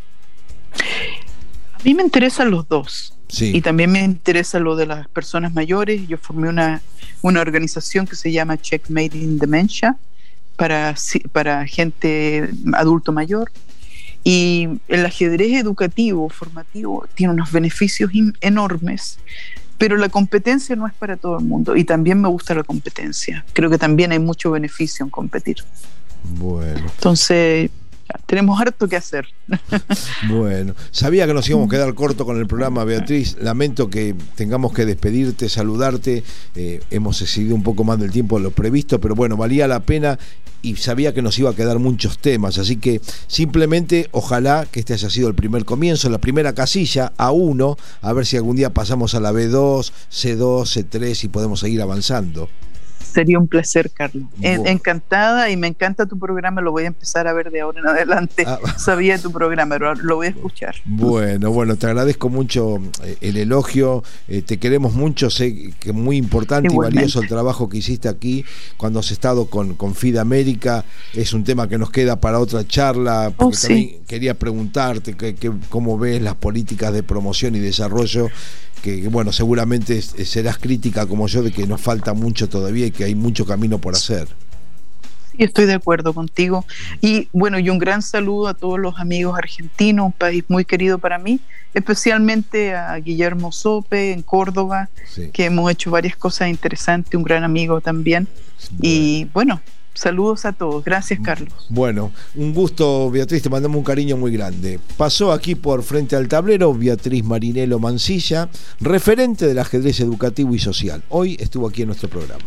A mí me interesan los dos. Sí. Y también me interesa lo de las personas mayores. Yo formé una organización que se llama Checkmate in Dementia para gente adulto mayor. Y el ajedrez educativo, formativo, tiene unos beneficios enormes, pero la competencia no es para todo el mundo. Y también me gusta la competencia. Creo que también hay mucho beneficio en competir. Bueno. Entonces, tenemos harto que hacer. Bueno, sabía que nos íbamos a quedar corto con el programa, Beatriz. Lamento que tengamos que despedirte, saludarte. Hemos excedido un poco más del tiempo de lo previsto, pero bueno, valía la pena y sabía que nos iba a quedar muchos temas. Así que simplemente ojalá que este haya sido el primer comienzo, la primera casilla, A1, a ver si algún día pasamos a la B2, C2, C3 y podemos seguir avanzando. Sería un placer, Carlos. Bueno. Encantada, y me encanta tu programa. Lo voy a empezar a ver de ahora en adelante. Sabía tu programa, pero lo voy a escuchar. Bueno, te agradezco mucho el elogio. Te queremos mucho. Sé que es muy importante Igualmente. y valioso el trabajo que hiciste aquí cuando has estado con FIDE América. Es un tema que nos queda para otra charla, porque también quería preguntarte cómo ves las políticas de promoción y desarrollo, que bueno, seguramente serás crítica como yo de que nos falta mucho todavía y que hay mucho camino por hacer. Sí, estoy de acuerdo contigo. Y bueno, y un gran saludo a todos los amigos argentinos, un país muy querido para mí, especialmente a Guillermo Sope en Córdoba, Sí. que hemos hecho varias cosas interesantes, un gran amigo también. Y bueno, saludos a todos. Gracias, Carlos. Bueno, un gusto, Beatriz, te mandamos un cariño muy grande. Pasó aquí por Frente al Tablero Beatriz Marinello Mancilla, referente del ajedrez educativo y social. Hoy estuvo aquí en nuestro programa.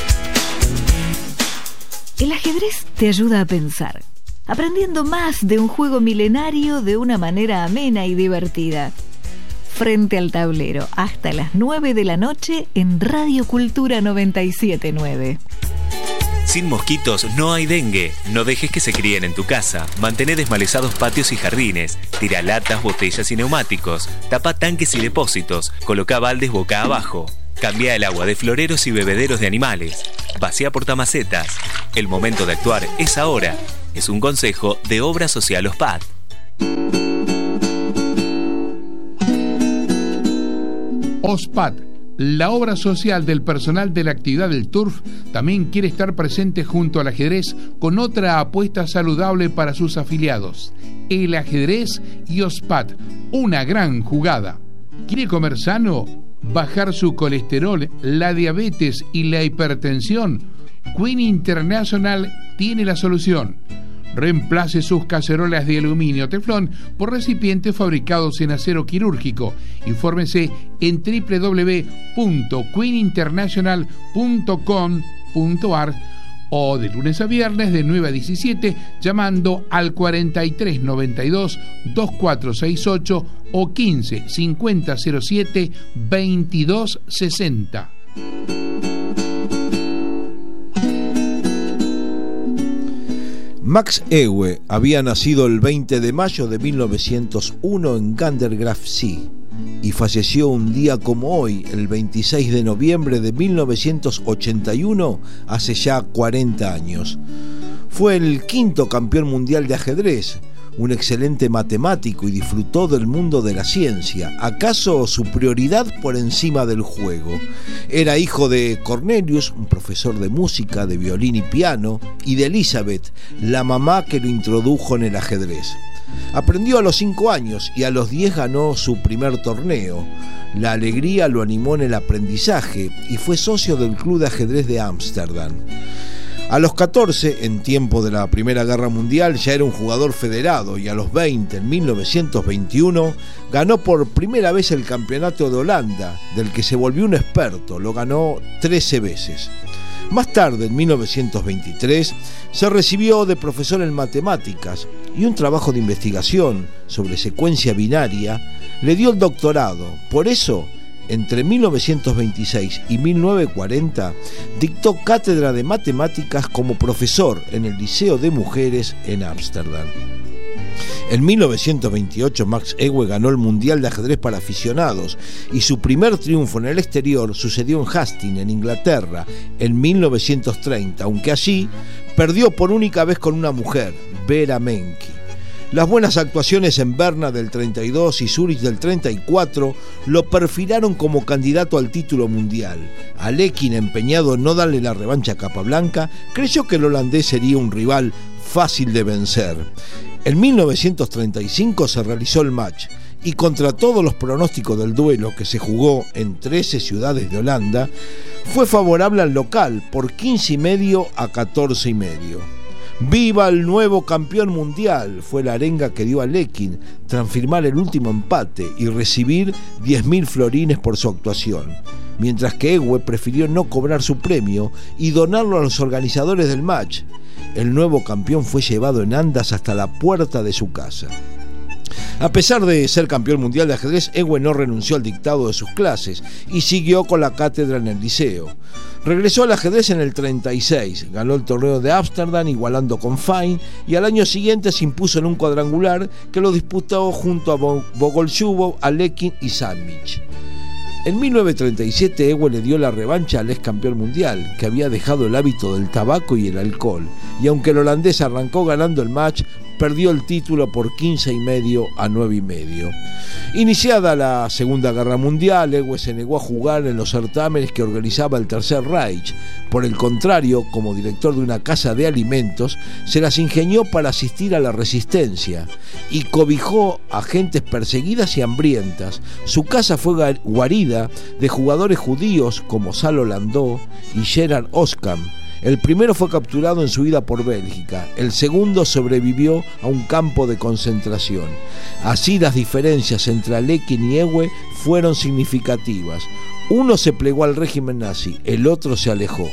El ajedrez te ayuda a pensar, aprendiendo más de un juego milenario de una manera amena y divertida. Frente al Tablero, hasta las 9 de la noche en Radio Cultura 97.9. Sin mosquitos no hay dengue. No dejes que se críen en tu casa. Mantén desmalezados patios y jardines. Tira latas, botellas y neumáticos. Tapa tanques y depósitos. Coloca baldes boca abajo. Cambia el agua de floreros y bebederos de animales. Vacía portamacetas. El momento de actuar es ahora. Es un consejo de Obra Social OSPAD. OSPAD, la obra social del personal de la actividad del turf, también quiere estar presente junto al ajedrez con otra apuesta saludable para sus afiliados. El ajedrez y OSPAD, una gran jugada. ¿Quiere comer sano? ¿Bajar su colesterol, la diabetes y la hipertensión? Queen International tiene la solución. Reemplace sus cacerolas de aluminio teflón por recipientes fabricados en acero quirúrgico. Infórmese en www.queeninternational.com.ar o de lunes a viernes de 9 a 17 llamando al 4392 2468 o 15 50 07 22 60. Max Euwe había nacido el 20 de mayo de 1901 en Gandergraft-See y falleció un día como hoy, el 26 de noviembre de 1981, hace ya 40 años. Fue el quinto campeón mundial de ajedrez, un excelente matemático y disfrutó del mundo de la ciencia, acaso su prioridad por encima del juego. Era hijo de Cornelius, un profesor de música, de violín y piano, y de Elizabeth, la mamá que lo introdujo en el ajedrez. Aprendió a los 5 años y a los 10 ganó su primer torneo. La alegría lo animó en el aprendizaje y fue socio del Club de Ajedrez de Ámsterdam. A los 14, en tiempo de la Primera Guerra Mundial, ya era un jugador federado y a los 20, en 1921, ganó por primera vez el Campeonato de Holanda, del que se volvió un experto, lo ganó 13 veces. Más tarde, en 1923, se recibió de profesor en matemáticas y un trabajo de investigación sobre secuencia binaria le dio el doctorado. Por eso, entre 1926 y 1940, dictó cátedra de matemáticas como profesor en el Liceo de Mujeres en Ámsterdam. En 1928 Max Euwe ganó el Mundial de Ajedrez para aficionados y su primer triunfo en el exterior sucedió en Hastings, en Inglaterra, en 1930, aunque allí perdió por única vez con una mujer, Vera Menke. Las buenas actuaciones en Berna del 32 y Zúrich del 34 lo perfilaron como candidato al título mundial. Alekhine, empeñado en no darle la revancha a Capablanca, creyó que el holandés sería un rival fácil de vencer. En 1935 se realizó el match y contra todos los pronósticos del duelo, que se jugó en 13 ciudades de Holanda, fue favorable al local por 15,5 a 14,5. ¡Viva el nuevo campeón mundial! Fue la arenga que dio Alekhine tras firmar el último empate y recibir 10.000 florines por su actuación, mientras que Euwe prefirió no cobrar su premio y donarlo a los organizadores del match. El nuevo campeón fue llevado en andas hasta la puerta de su casa. A pesar de ser campeón mundial de ajedrez, Euwe no renunció al dictado de sus clases y siguió con la cátedra en el liceo. Regresó al ajedrez en el 36, ganó el torneo de Ámsterdam igualando con Fine y al año siguiente se impuso en un cuadrangular que lo disputó junto a Bogoljubov, Alekhine y Sandwich. En 1937 Euwe le dio la revancha al ex campeón mundial, que había dejado el hábito del tabaco y el alcohol, y aunque el holandés arrancó ganando el match, perdió el título por 15,5 a 9,5. Iniciada la Segunda Guerra Mundial, Euwe se negó a jugar en los certámenes que organizaba el Tercer Reich. Por el contrario, como director de una casa de alimentos, se las ingenió para asistir a la resistencia y cobijó a gentes perseguidas y hambrientas. Su casa fue guarida de jugadores judíos como Salo Landau y Gerard Oskam. El primero fue capturado en su ida por Bélgica, el segundo sobrevivió a un campo de concentración. Así las diferencias entre Alekhine y Euwe fueron significativas. Uno se plegó al régimen nazi, el otro se alejó.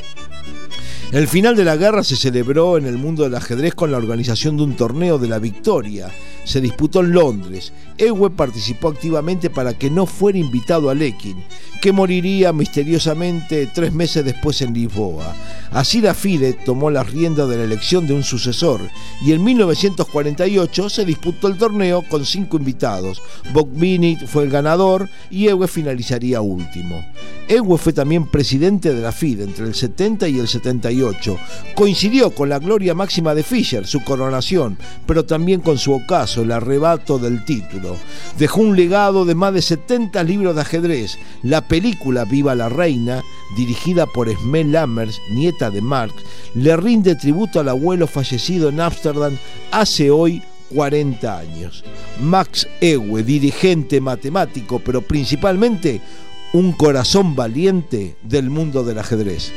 El final de la guerra se celebró en el mundo del ajedrez con la organización de un torneo de la victoria. Se disputó en Londres. Euwe participó activamente para que no fuera invitado a Alekhine, que moriría misteriosamente 3 meses después en Lisboa. Así la FIDE tomó las riendas de la elección de un sucesor y en 1948 se disputó el torneo con 5 invitados. Bogvinit fue el ganador y Euwe finalizaría último. Euwe fue también presidente de la FIDE entre el 70 y el 78. Coincidió con la gloria máxima de Fischer, su coronación, pero también con su ocaso, el arrebato del título. Dejó un legado de más de 70 libros de ajedrez. La película Viva la Reina, dirigida por Esme Lammers, nieta de Marx, le rinde tributo al abuelo fallecido en Ámsterdam hace hoy 40 años. Max Euwe, dirigente, matemático, pero principalmente un corazón valiente del mundo del ajedrez.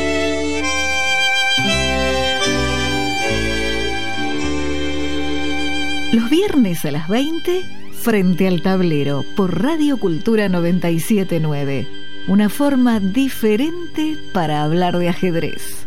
Los viernes a las 20, Frente al Tablero, por Radio Cultura 97.9. Una forma diferente para hablar de ajedrez.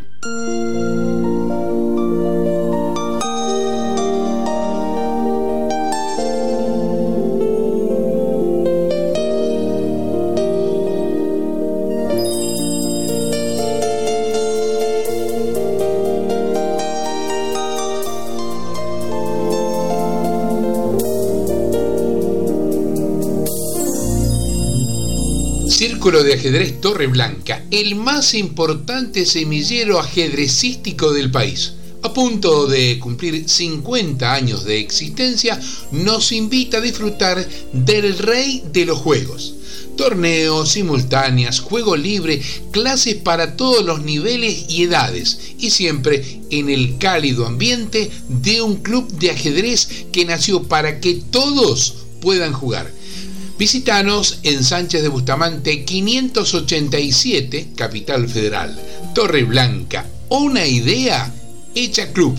Círculo de Ajedrez Torre Blanca, el más importante semillero ajedrecístico del país. A punto de cumplir 50 años de existencia, nos invita a disfrutar del rey de los juegos. Torneos, simultáneas, juego libre, clases para todos los niveles y edades, y siempre en el cálido ambiente de un club de ajedrez que nació para que todos puedan jugar. Visítanos en Sánchez de Bustamante 587, Capital Federal. Torre Blanca, una idea hecha club.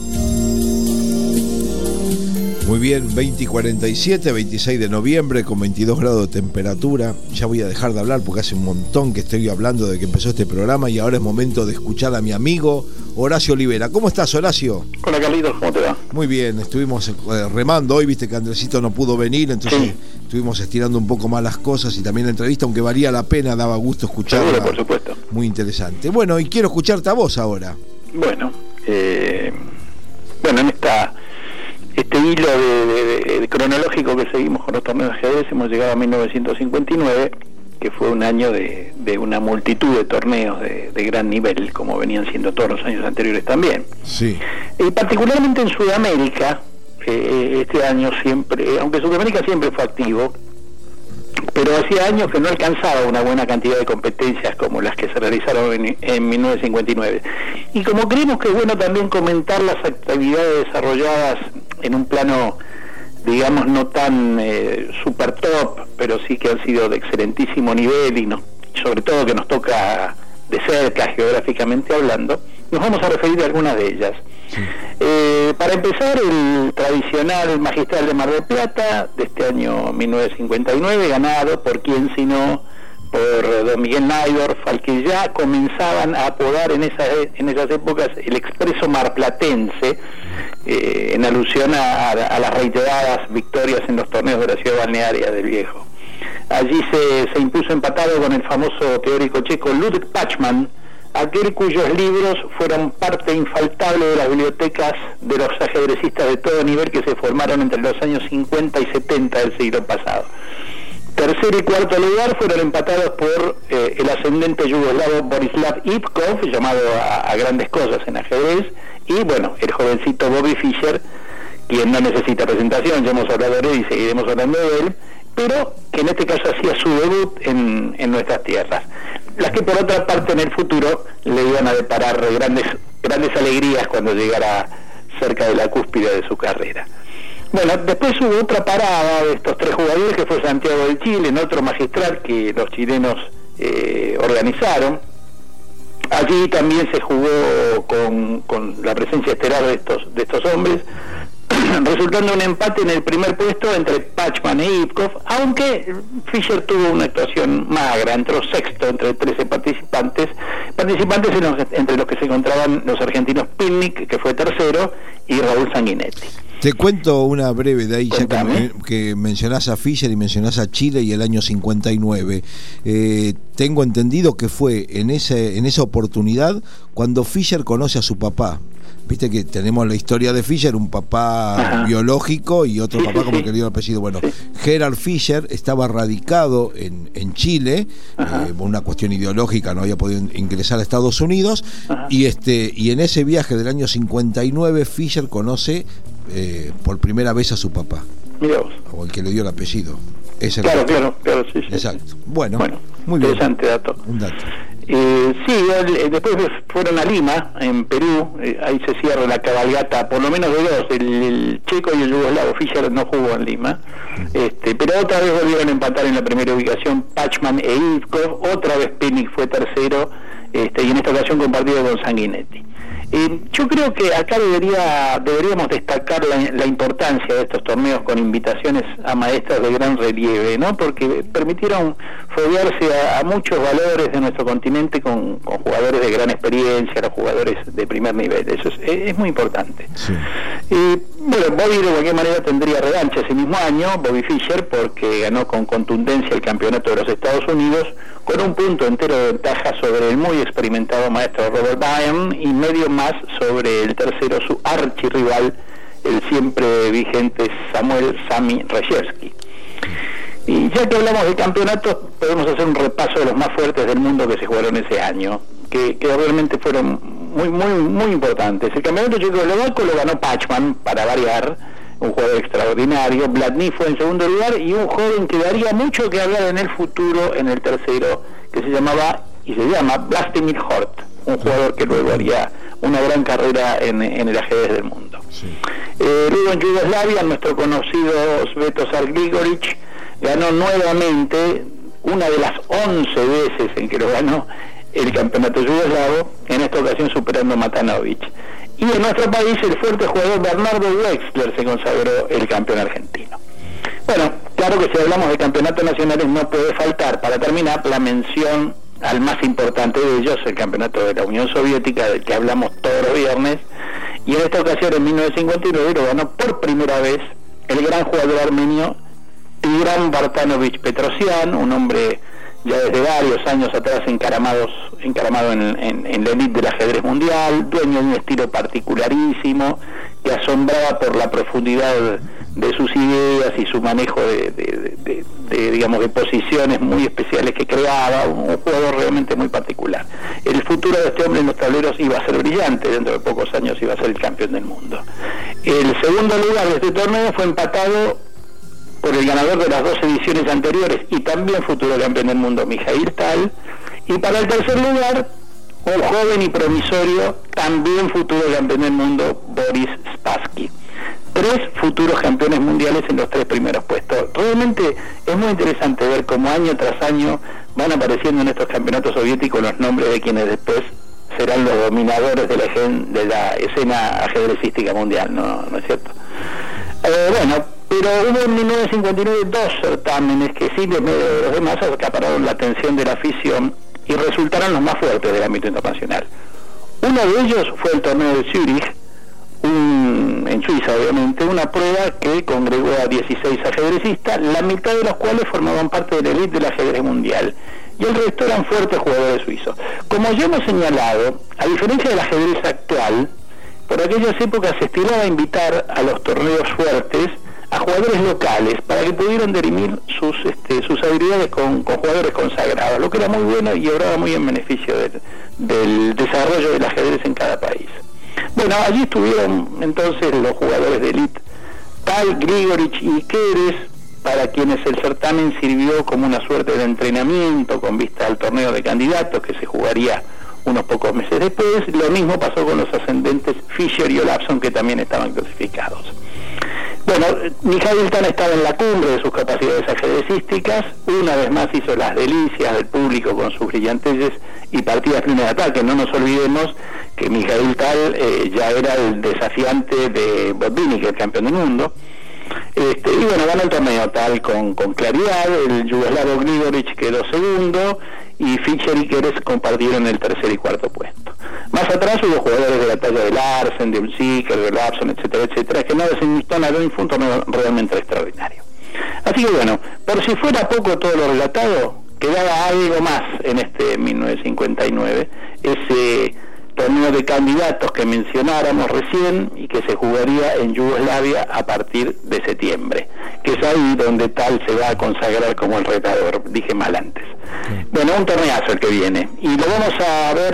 Muy bien, 20 y 47, 26 de noviembre con 22 grados de temperatura. Ya voy a dejar de hablar porque hace un montón que estoy hablando de que empezó este programa y ahora es momento de escuchar a mi amigo Horacio Olivera. ¿Cómo estás, Horacio? Hola, Carlitos, ¿cómo te va? Muy bien, estuvimos remando hoy, viste que Andresito no pudo venir, entonces sí, estuvimos estirando un poco más las cosas y también la entrevista, aunque valía la pena, daba gusto escucharla. Seguro, por supuesto. Muy interesante. Bueno, y quiero escucharte a vos ahora. Bueno, en este hilo de cronológico que seguimos con los torneos de ajedrez, hemos llegado a 1959, que fue un año de una multitud de torneos de gran nivel, como venían siendo todos los años anteriores también. Sí. Particularmente en Sudamérica, este año siempre, aunque Sudamérica siempre fue activo, pero hacía años que no alcanzaba una buena cantidad de competencias como las que se realizaron en 1959. Y como creemos que es bueno también comentar las actividades desarrolladas en un plano, digamos, no tan super top, pero sí que han sido de excelentísimo nivel y sobre todo que nos toca de cerca geográficamente hablando, nos vamos a referir a algunas de ellas. Sí. Para empezar, el tradicional Magistral de Mar del Plata de este año 1959, ganado por quién sino por don Miguel Naidorf, al que ya comenzaban a apodar en esas épocas el Expreso Marplatense, en alusión a las reiteradas victorias en los torneos de la ciudad balnearia del Viejo. Allí se impuso empatado con el famoso teórico checo Ludwig Pachmann, aquel cuyos libros fueron parte infaltable de las bibliotecas de los ajedrecistas de todo nivel que se formaron entre los años 50 y 70 del siglo pasado. Tercer y cuarto lugar fueron empatados por el ascendente yugoslavo Borislav Ivkov, llamado a grandes cosas en ajedrez, y bueno, el jovencito Bobby Fischer, quien no necesita presentación, ya hemos hablado de él y seguiremos hablando de él, pero que en este caso hacía su debut en nuestras tierras, las que por otra parte en el futuro le iban a deparar grandes alegrías cuando llegara cerca de la cúspide de su carrera. Bueno, después hubo otra parada de estos tres jugadores, que fue Santiago de Chile, en otro magistral que los chilenos organizaron. Allí también se jugó con la presencia estelar de estos hombres, resultando un empate en el primer puesto entre Pachmann e Ivkov, aunque Fischer tuvo una actuación magra, entró sexto entre 13 participantes entre los que se encontraban los argentinos Pinnick, que fue tercero, y Raúl Sanguinetti. Te cuento una breve de ahí, Contame. Ya que mencionás a Fischer y mencionás a Chile y el año 59. Tengo entendido que fue en esa oportunidad cuando Fischer conoce a su papá. Viste que tenemos la historia de Fischer, un papá biológico y otro papá como que le dio el apellido. Bueno, Gerhard Fischer estaba radicado en Chile, por una cuestión ideológica no había podido ingresar a Estados Unidos, y en ese viaje del año 59 Fischer conoce por primera vez a su papá. Mirá vos. O el que le dio el apellido. Claro, sí. Exacto. Bueno, muy bien. Interesante dato. Un dato. Después fueron a Lima, en Perú, ahí se cierra la cabalgata, por lo menos de dos, el checo y el yugoslavo. Fischer no jugó en Lima, pero otra vez volvieron a empatar en la primera ubicación Pachmann e Ivkov, otra vez Pinnick fue tercero, y en esta ocasión compartido con Sanguinetti. Yo creo que acá deberíamos destacar la importancia de estos torneos con invitaciones a maestros de gran relieve, ¿no? Porque permitieron foguearse a muchos valores de nuestro continente con jugadores de gran experiencia, los jugadores de primer nivel. Eso es muy importante. Sí. Bueno, Bobby de cualquier manera tendría revancha ese mismo año, Bobby Fischer, porque ganó con contundencia el campeonato de los Estados Unidos con un punto entero de ventaja sobre el muy experimentado maestro Robert Byrne y medio más sobre el tercero, su archirrival, el siempre vigente Samuel "Sammy" Rejewski. Y ya que hablamos de campeonatos, podemos hacer un repaso de los más fuertes del mundo que se jugaron ese año, que realmente fueron muy importantes. El campeonato checoslovaco lo ganó Pachmann, para variar, un jugador extraordinario. Blatný fue en segundo lugar, y un joven que daría mucho que hablar en el futuro en el tercero, que se llama Vlastimir Hort, un jugador que luego haría una gran carrera en el ajedrez del mundo. Sí. Luego en Yugoslavia, nuestro conocido Svetozar Grigorić ganó nuevamente, una de las 11 veces en que lo ganó, el campeonato yugoslavo, en esta ocasión superando a Matanovic. Y en nuestro país el fuerte jugador Bernardo Wexler se consagró el campeón argentino. Bueno, claro que si hablamos de campeonatos nacionales no puede faltar, para terminar, la mención al más importante de ellos, el campeonato de la Unión Soviética, del que hablamos todos los viernes, y en esta ocasión en 1959 lo ganó por primera vez el gran jugador armenio Tigran Vartanovich Petrosyan, un hombre ya desde varios años atrás encaramado en la elite del ajedrez mundial, dueño de un estilo particularísimo, que asombraba por la profundidad de sus ideas y su manejo de digamos, de posiciones muy especiales que creaba, un jugador realmente muy particular. El futuro de este hombre en los tableros iba a ser brillante, dentro de pocos años iba a ser el campeón del mundo. El segundo lugar de este torneo fue empatado por el ganador de las 2 ediciones anteriores y también futuro campeón del mundo, Mikhail Tal, y para el tercer lugar, un joven y promisorio, también futuro campeón del mundo, Boris Spassky. 3 futuros campeones mundiales en los 3 primeros puestos. Realmente es muy interesante ver cómo año tras año van apareciendo en estos campeonatos soviéticos los nombres de quienes después serán los dominadores de la escena ajedrecística mundial, ¿no es cierto? Bueno, pero hubo en 1959 2 certámenes que sí, de medio de los demás, acapararon la atención de la afición y resultaron los más fuertes del ámbito internacional. Uno de ellos fue el torneo de Zúrich, en Suiza obviamente, una prueba que congregó a 16 ajedrecistas, la mitad de los cuales formaban parte de la élite del ajedrez mundial, y el resto eran fuertes jugadores suizos. Como ya hemos señalado, a diferencia del ajedrez actual, por aquellas épocas se estilaba invitar a los torneos fuertes a jugadores locales para que pudieran dirimir sus habilidades con jugadores consagrados, lo que era muy bueno y obraba muy en beneficio del desarrollo del ajedrez en cada país. Bueno, allí estuvieron entonces los jugadores de élite, Tal, Grigorich y Keres, para quienes el certamen sirvió como una suerte de entrenamiento con vista al torneo de candidatos que se jugaría unos pocos meses después. Lo mismo pasó con los ascendentes Fischer y Olafsson, que también estaban clasificados. Bueno, Mikhail Tal estaba en la cumbre de sus capacidades ajedrecísticas, una vez más hizo las delicias del público con sus brillanteces y partidas plenas de ataque. No nos olvidemos que Mikhail Tal ya era el desafiante de Botvinnik, el campeón del mundo. Y bueno, ganó el torneo Tal con claridad. El yugoslavo Grigorich quedó segundo y Fischer y Keres compartieron el tercer y cuarto puesto. Más atrás hubo jugadores de la talla de Larsen, de Ulziker, de Lapson, etcétera, etcétera, que no desenlistaron nada, y fue un torneo realmente extraordinario. Así que bueno, por si fuera poco todo lo relatado, quedaba algo más en este 1959, ese torneo de candidatos que mencionáramos recién y que se jugaría en Yugoslavia a partir de septiembre, que es ahí donde Tal se va a consagrar como el retador, dije mal antes. Bueno, un torneazo el que viene, y lo vamos a ver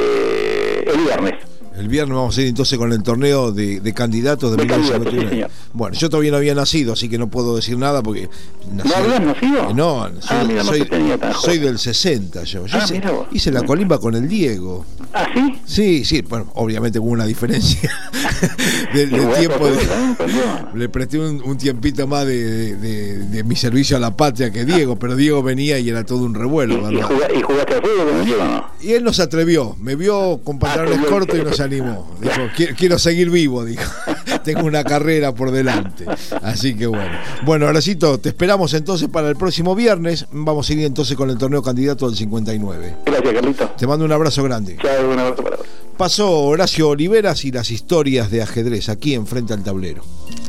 el viernes. El viernes vamos a ir entonces con el torneo de candidatos de 1959. Sí, bueno, yo todavía no había nacido, así que no puedo decir nada porque... ¿No habías nacido? No, mira, soy del 60 yo. Hice la colimba con el Diego. ¿Ah, sí? Sí, bueno, obviamente hubo una diferencia del tiempo. Le presté un tiempito más de mi servicio a la patria que Diego, pero Diego venía y era todo un revuelo. ¿Y jugaste al fútbol con el Diego o no? Y él no se atrevió, me vio con pantalones cortos y no se animó. Dijo, quiero seguir vivo, dijo. Tengo una carrera por delante. Así que bueno. Bueno, Horacito, te esperamos entonces para el próximo viernes. Vamos a ir entonces con el torneo candidato del 59. Gracias, Carlito. Te mando un abrazo grande. Chao, un abrazo para vos. Pasó Horacio Oliveras y las historias de ajedrez aquí en Frente al Tablero.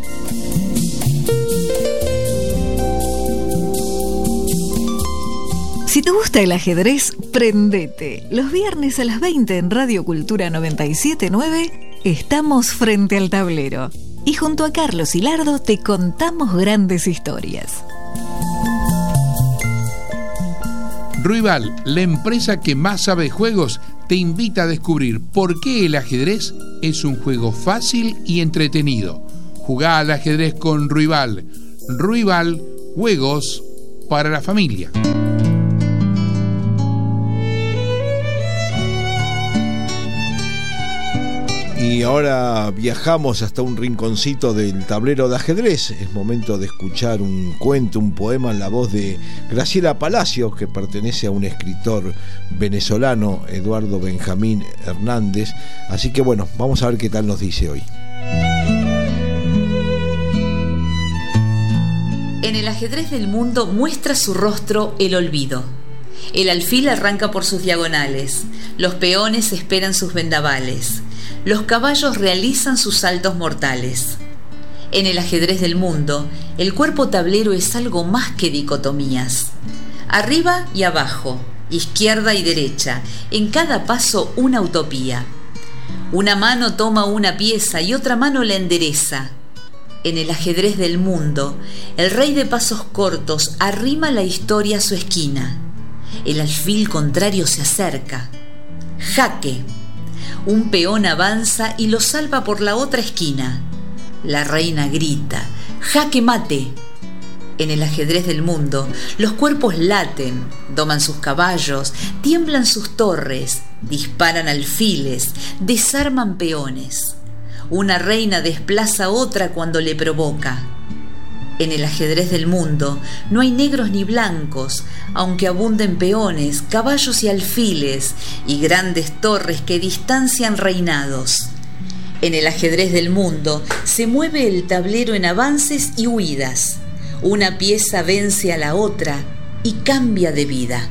Si te gusta el ajedrez, prendete. Los viernes a las 20 en Radio Cultura 97.9 estamos Frente al Tablero. Y junto a Carlos Hilardo te contamos grandes historias. Ruibal, la empresa que más sabe de juegos, te invita a descubrir por qué el ajedrez es un juego fácil y entretenido. Jugá al ajedrez con Ruibal. Ruibal, juegos para la familia. Y ahora viajamos hasta un rinconcito del tablero de ajedrez. Es momento de escuchar un cuento, un poema en la voz de Graciela Palacios, que pertenece a un escritor venezolano, Eduardo Benjamín Hernández. Así que bueno, vamos a ver qué tal nos dice hoy. En el ajedrez del mundo muestra su rostro el olvido. El alfil arranca por sus diagonales, los peones esperan sus vendavales, los caballos realizan sus saltos mortales. En el ajedrez del mundo, el cuerpo tablero es algo más que dicotomías. Arriba y abajo, izquierda y derecha, en cada paso una utopía. Una mano toma una pieza y otra mano la endereza. En el ajedrez del mundo, el rey de pasos cortos arrima la historia a su esquina. El alfil contrario se acerca. Jaque. Un peón avanza y lo salva por la otra esquina. La reina grita: ¡jaque mate! En el ajedrez del mundo, los cuerpos laten, doman sus caballos, tiemblan sus torres, disparan alfiles, desarman peones. Una reina desplaza a otra cuando le provoca. En el ajedrez del mundo no hay negros ni blancos, aunque abunden peones, caballos y alfiles, y grandes torres que distancian reinados. En el ajedrez del mundo se mueve el tablero en avances y huidas. Una pieza vence a la otra y cambia de vida.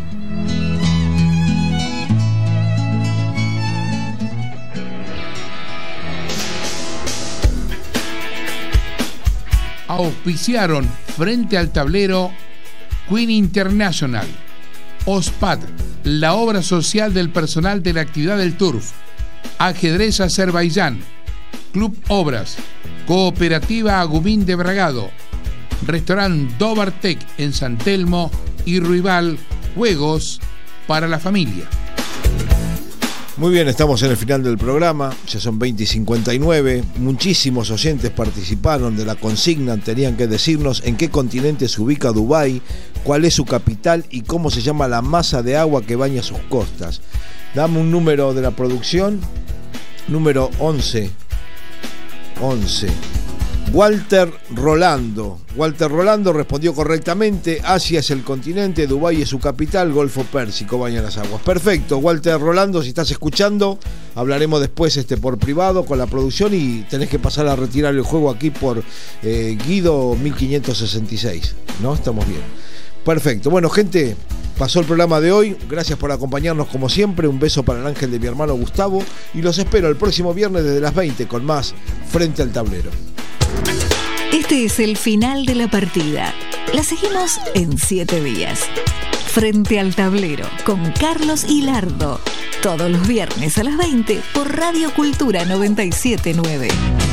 Auspiciaron Frente al Tablero Queen International, OSPAD, la obra social del personal de la actividad del Turf, Ajedrez Azerbaiyán, Club Obras, Cooperativa Agumín de Bragado, Restaurant Dobartec en San Telmo y Ruibal, juegos para la familia. Muy bien, estamos en el final del programa, ya son 20:59, muchísimos oyentes participaron de la consigna, tenían que decirnos en qué continente se ubica Dubái, cuál es su capital y cómo se llama la masa de agua que baña sus costas. Dame un número de la producción, número 11. Walter Rolando respondió correctamente. Asia es el continente, Dubái es su capital, Golfo Pérsico baña las aguas. Perfecto, Walter Rolando, si estás escuchando, hablaremos después por privado con la producción y tenés que pasar a retirar el juego aquí por Guido 1566, ¿no? Estamos bien. Perfecto, bueno gente, pasó el programa de hoy, gracias por acompañarnos como siempre, un beso para el ángel de mi hermano Gustavo y los espero el próximo viernes desde las 20 con más Frente al Tablero. Este es el final de la partida. La seguimos en 7 días. Frente al Tablero con Carlos Hilardo. Todos los viernes a las 20 por Radio Cultura 97.9.